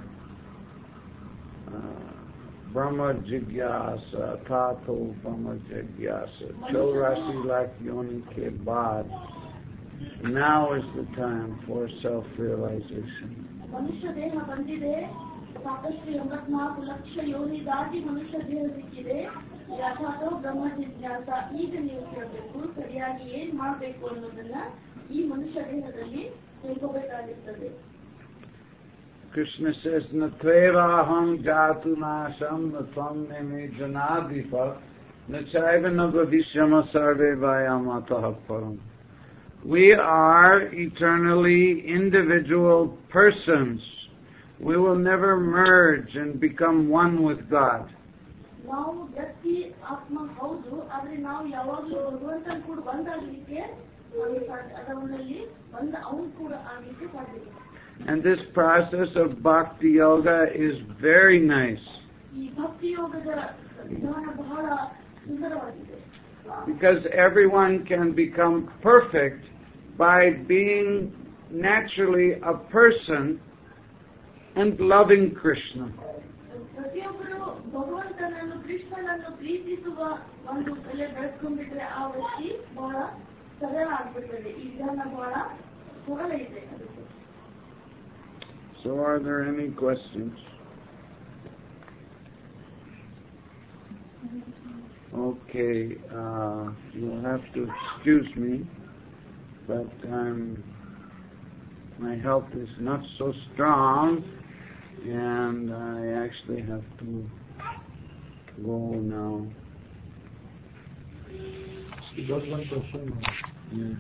uh, Brahma Jigyasa, Tato Brahma Jigyasa, Chaurasi Lakh Yoni Ke Baad. Now is the time for self-realization. ಮನುಷ್ಯ ದೇಹ ಬಂದಿದೆ, ಸಾಕಷ್ಟು ಎಂಬತ್ನಾಲ್ಕು ಲಕ್ಷ ಯೋನಿ ದಾಟಿ ಮನುಷ್ಯ ದೇಹ ಸಿಕ್ಕಿದೆ. ಯಥಾತೋ ಬ್ರಹ್ಮ ಜಿಜ್ಞಾಸ, ಈಗ ನೀವು ಕೇಳಬೇಕು ಸರಿಯಾಗಿ ಏನ್ ಮಾಡಬೇಕು ಅನ್ನೋದನ್ನ ಈ ಮನುಷ್ಯ ದೇಹದಲ್ಲಿ ತಿಳ್ಕೋಬೇಕಾಗಿರ್ತದೆ. Krishna says, Natvevaham jatu nasham natvam me janadipa nachayvana bhavishyama sarve vayamataha param. We are eternally individual persons. We will never merge and become one with God. ನಾವು ವ್ಯಕ್ತಿ ಆತ್ಮ ಹೌದು, ಆದ್ರೆ ನಾವು ಯಾವಾಗಲೂ ಭಗವಂತನ ಕೂಡ ಒಂದಾಗಲಿಕ್ಕೆ ಅದರಲ್ಲಿ ಒಂದು ಅವನು ಕೂಡ ಆಗಲಿಕ್ಕೆ ಸಾಧ್ಯ. And this process of bhakti yoga is very nice. ಈ ಭಕ್ತಿ ಯೋಗದ ವಿಧಾನ ಬಹಳ ಸುಂದರವಾಗಿದೆ. Because everyone can become perfect by being naturally a person and loving Krishna. ಪ್ರತಿಯೊಬ್ಬರು ಭಗವಂತನನ್ನು ಕೃಷ್ಣನನ್ನು ಪ್ರೀತಿಸುವ ಒಂದು ಕಲೆ ಬೆಳೆಸ್ಕೊಂಡ್ಬಿಟ್ರೆ ಆ ವ್ಯಕ್ತಿ ಬಹಳ ಸರಳ ಆಗ್ಬಿಡ್ತದೆ. ಈ ವಿಧಾನ ಬಹಳ ಸರಳ ಇದೆ. So are there any questions? Okay, uh, you'll have to excuse me, but um, my health is not so strong, and I actually have to go now. He got one question. Yeah.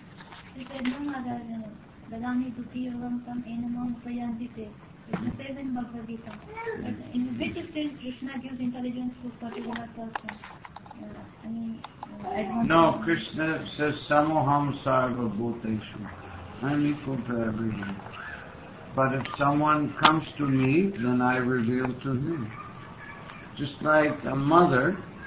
Dadami Dutiyavam Tam Enamam Prayandite. Krishna says in Bhagavad Gita. But in which extent Krishna gives intelligence to particular person? Uh, I mean, uh, advanced No, Krishna says Samoham Sarva Bhuteshu. I'm equal to everyone. But if someone comes to me, then I reveal to him. Just like a mother,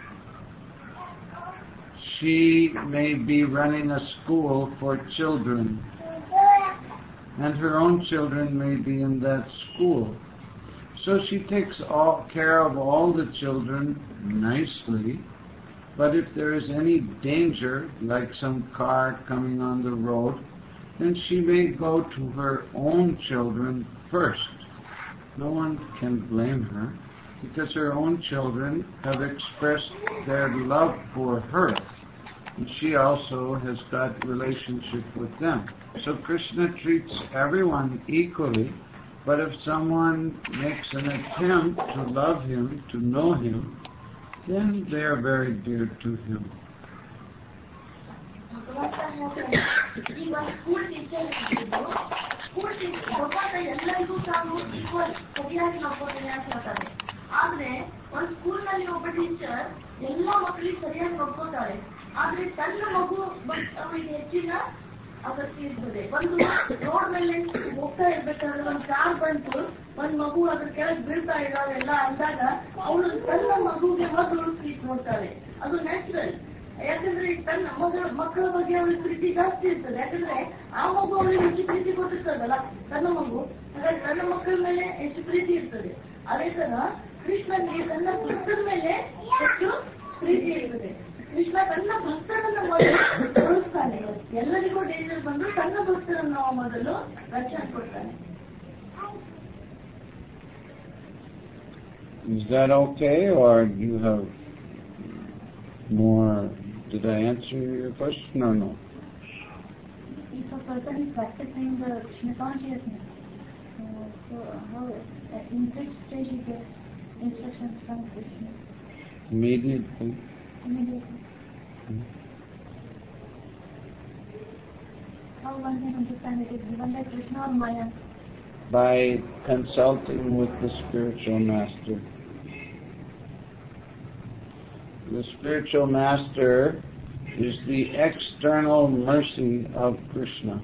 she may be running a school for children, and her own children may be in that school. So she takes all care of all the children nicely, but if there is any danger, like some car coming on the road, then she may go to her own children first. No one can blame her, because her own children have expressed their love for her, and she also has got relationship with them. So Krishna treats everyone equally, but if someone makes an attempt to love him, to know him, then they are very dear to him. ಈಗ school teacher ಇದ್ದು school teacher ಭಗವಂತ ಎಲ್ಲರಿಗೂ ತಾನು equal ಸರಿಯಾಗಿ ನೋಡ್ಕೊಳ್ತೇನೆ ಅಂತ ಹೇಳ್ತಾರೆ. ಆದ್ರೆ ಒಂದು ಸ್ಕೂಲ್ ನಲ್ಲಿ ಒಬ್ಬ ಟೀಚರ್ ಎಲ್ಲ ಮಕ್ಕಳಿಗೆ ಸರಿಯಾಗಿ ನೋಡ್ಕೊತಾಳೆ, ಆದ್ರೆ ತನ್ನ ಮಗು ಅವರಿಗೆ ಹೆಚ್ಚಿನ ಆಸಕ್ತಿ ಇರ್ತದೆ. ಒಂದು ರೋಡ್ ಮೇಲೆ ಹೋಗ್ತಾ ಇರ್ಬೇಕಾದ್ರೆ ಒಂದು ಕಾರ್ ಬಂತು, ಒಂದ್ ಮಗು ಅದ್ರ ಕೆಳಗೆ ಬೀಳ್ತಾ ಇದ್ದಾವೆಲ್ಲ ಅಂದಾಗ ಅವಳು ತನ್ನ ಮಗುಗೆ ಮೊದಲು ಉಳಿಸ್ಲಿಕ್ಕೆ ನೋಡ್ತಾಳೆ. ಅದು ನ್ಯಾಚುರಲ್. ಯಾಕಂದ್ರೆ ತನ್ನ ಮಗಳ ಮಕ್ಕಳ ಬಗ್ಗೆ ಅವಳಿಗೆ ಪ್ರೀತಿ ಜಾಸ್ತಿ ಇರ್ತದೆ. ಯಾಕಂದ್ರೆ ಆ ಮಗು ಅವಳಿಗೆ ಹೆಚ್ಚು ಪ್ರೀತಿ ಕೊಟ್ಟಿರ್ತದಲ್ಲ ತನ್ನ ಮಗು, ಹಾಗಾಗಿ ತನ್ನ ಮಕ್ಕಳ ಮೇಲೆ ಹೆಚ್ಚು ಪ್ರೀತಿ ಇರ್ತದೆ. ಅದೇ ತರ ಕೃಷ್ಣನಿಗೆ ತನ್ನ ಭಕ್ತರ ಮೇಲೆ ಹೆಚ್ಚು ಪ್ರೀತಿ ಇರ್ತದೆ. ಕೃಷ್ಣ ತನ್ನ ಭಕ್ತರನ್ನು ಮೊದಲು ಉಳಿಸ್ತಾನೆ. ಎಲ್ಲರಿಗೂ ಡೇಂಜರ್ ಬಂದು ತನ್ನ ಭಕ್ತರನ್ನು ಮೊದಲು ರಕ್ಷಣೆ ಕೊಡ್ತಾನೆ. Is that okay, or do you have more? Did I answer your question or no? If a person is practicing the Krishna consciousness, uh, so how, uh, in which stage he gets instructions from Krishna? Immediately. Immediately. Hmm. How one can understand it is given by Krishna or Maya? By consulting with the spiritual master. The spiritual master is the external mercy of Krishna.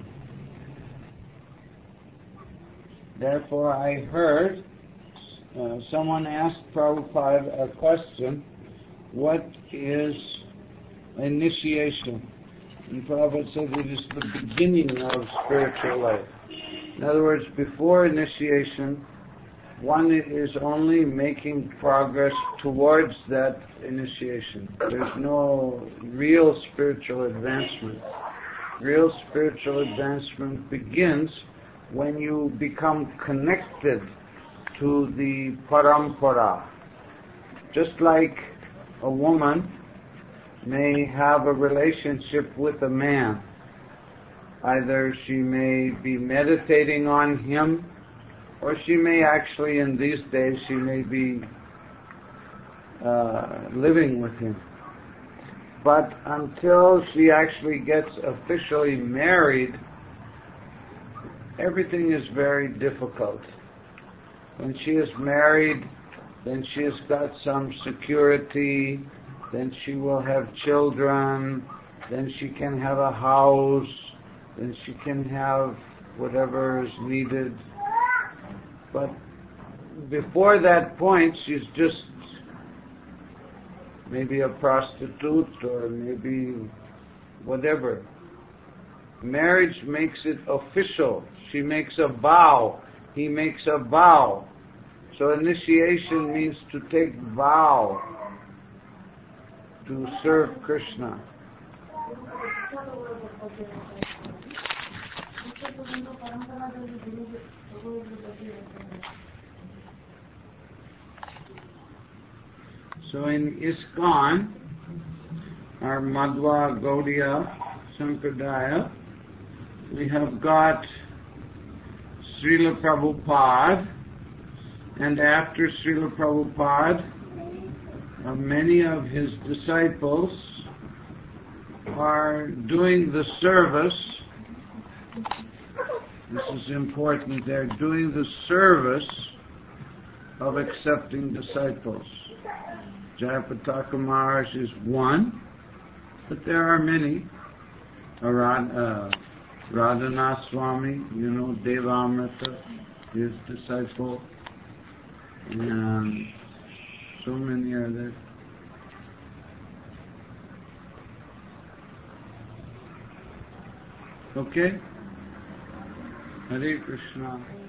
Therefore, I heard uh, someone asked Prabhupada a question, what is initiation? And Prabhupada said it is the beginning of spiritual life. In other words, before initiation, one is only making progress towards that initiation. There's no real spiritual advancement. Real spiritual advancement begins when you become connected to the parampara. Just like a woman may have a relationship with a man. Either she may be meditating on him, or she may actually, in these days, she may be uh, living with him. But until she actually gets officially married, everything is very difficult. When she is married, then she has got some security, then she will have children, then she can have a house, then she can have whatever is needed. But before that point, she's just maybe a prostitute or maybe whatever. Marriage makes it official. She makes a vow. He makes a vow. So initiation means to take vow to serve Krishna. So in ISKCON, our Madhva Gaudiya Sampradaya, we have got Srila Prabhupada, and after Srila Prabhupada, uh, many of his disciples are doing the service. This is important. They're doing the service of accepting disciples. Jayapataka Maharaj is one, but there are many. Arad, uh, Radhanath Swami, you know, Devamrita, his disciple, and so many are there. Okay? Hare Krishna.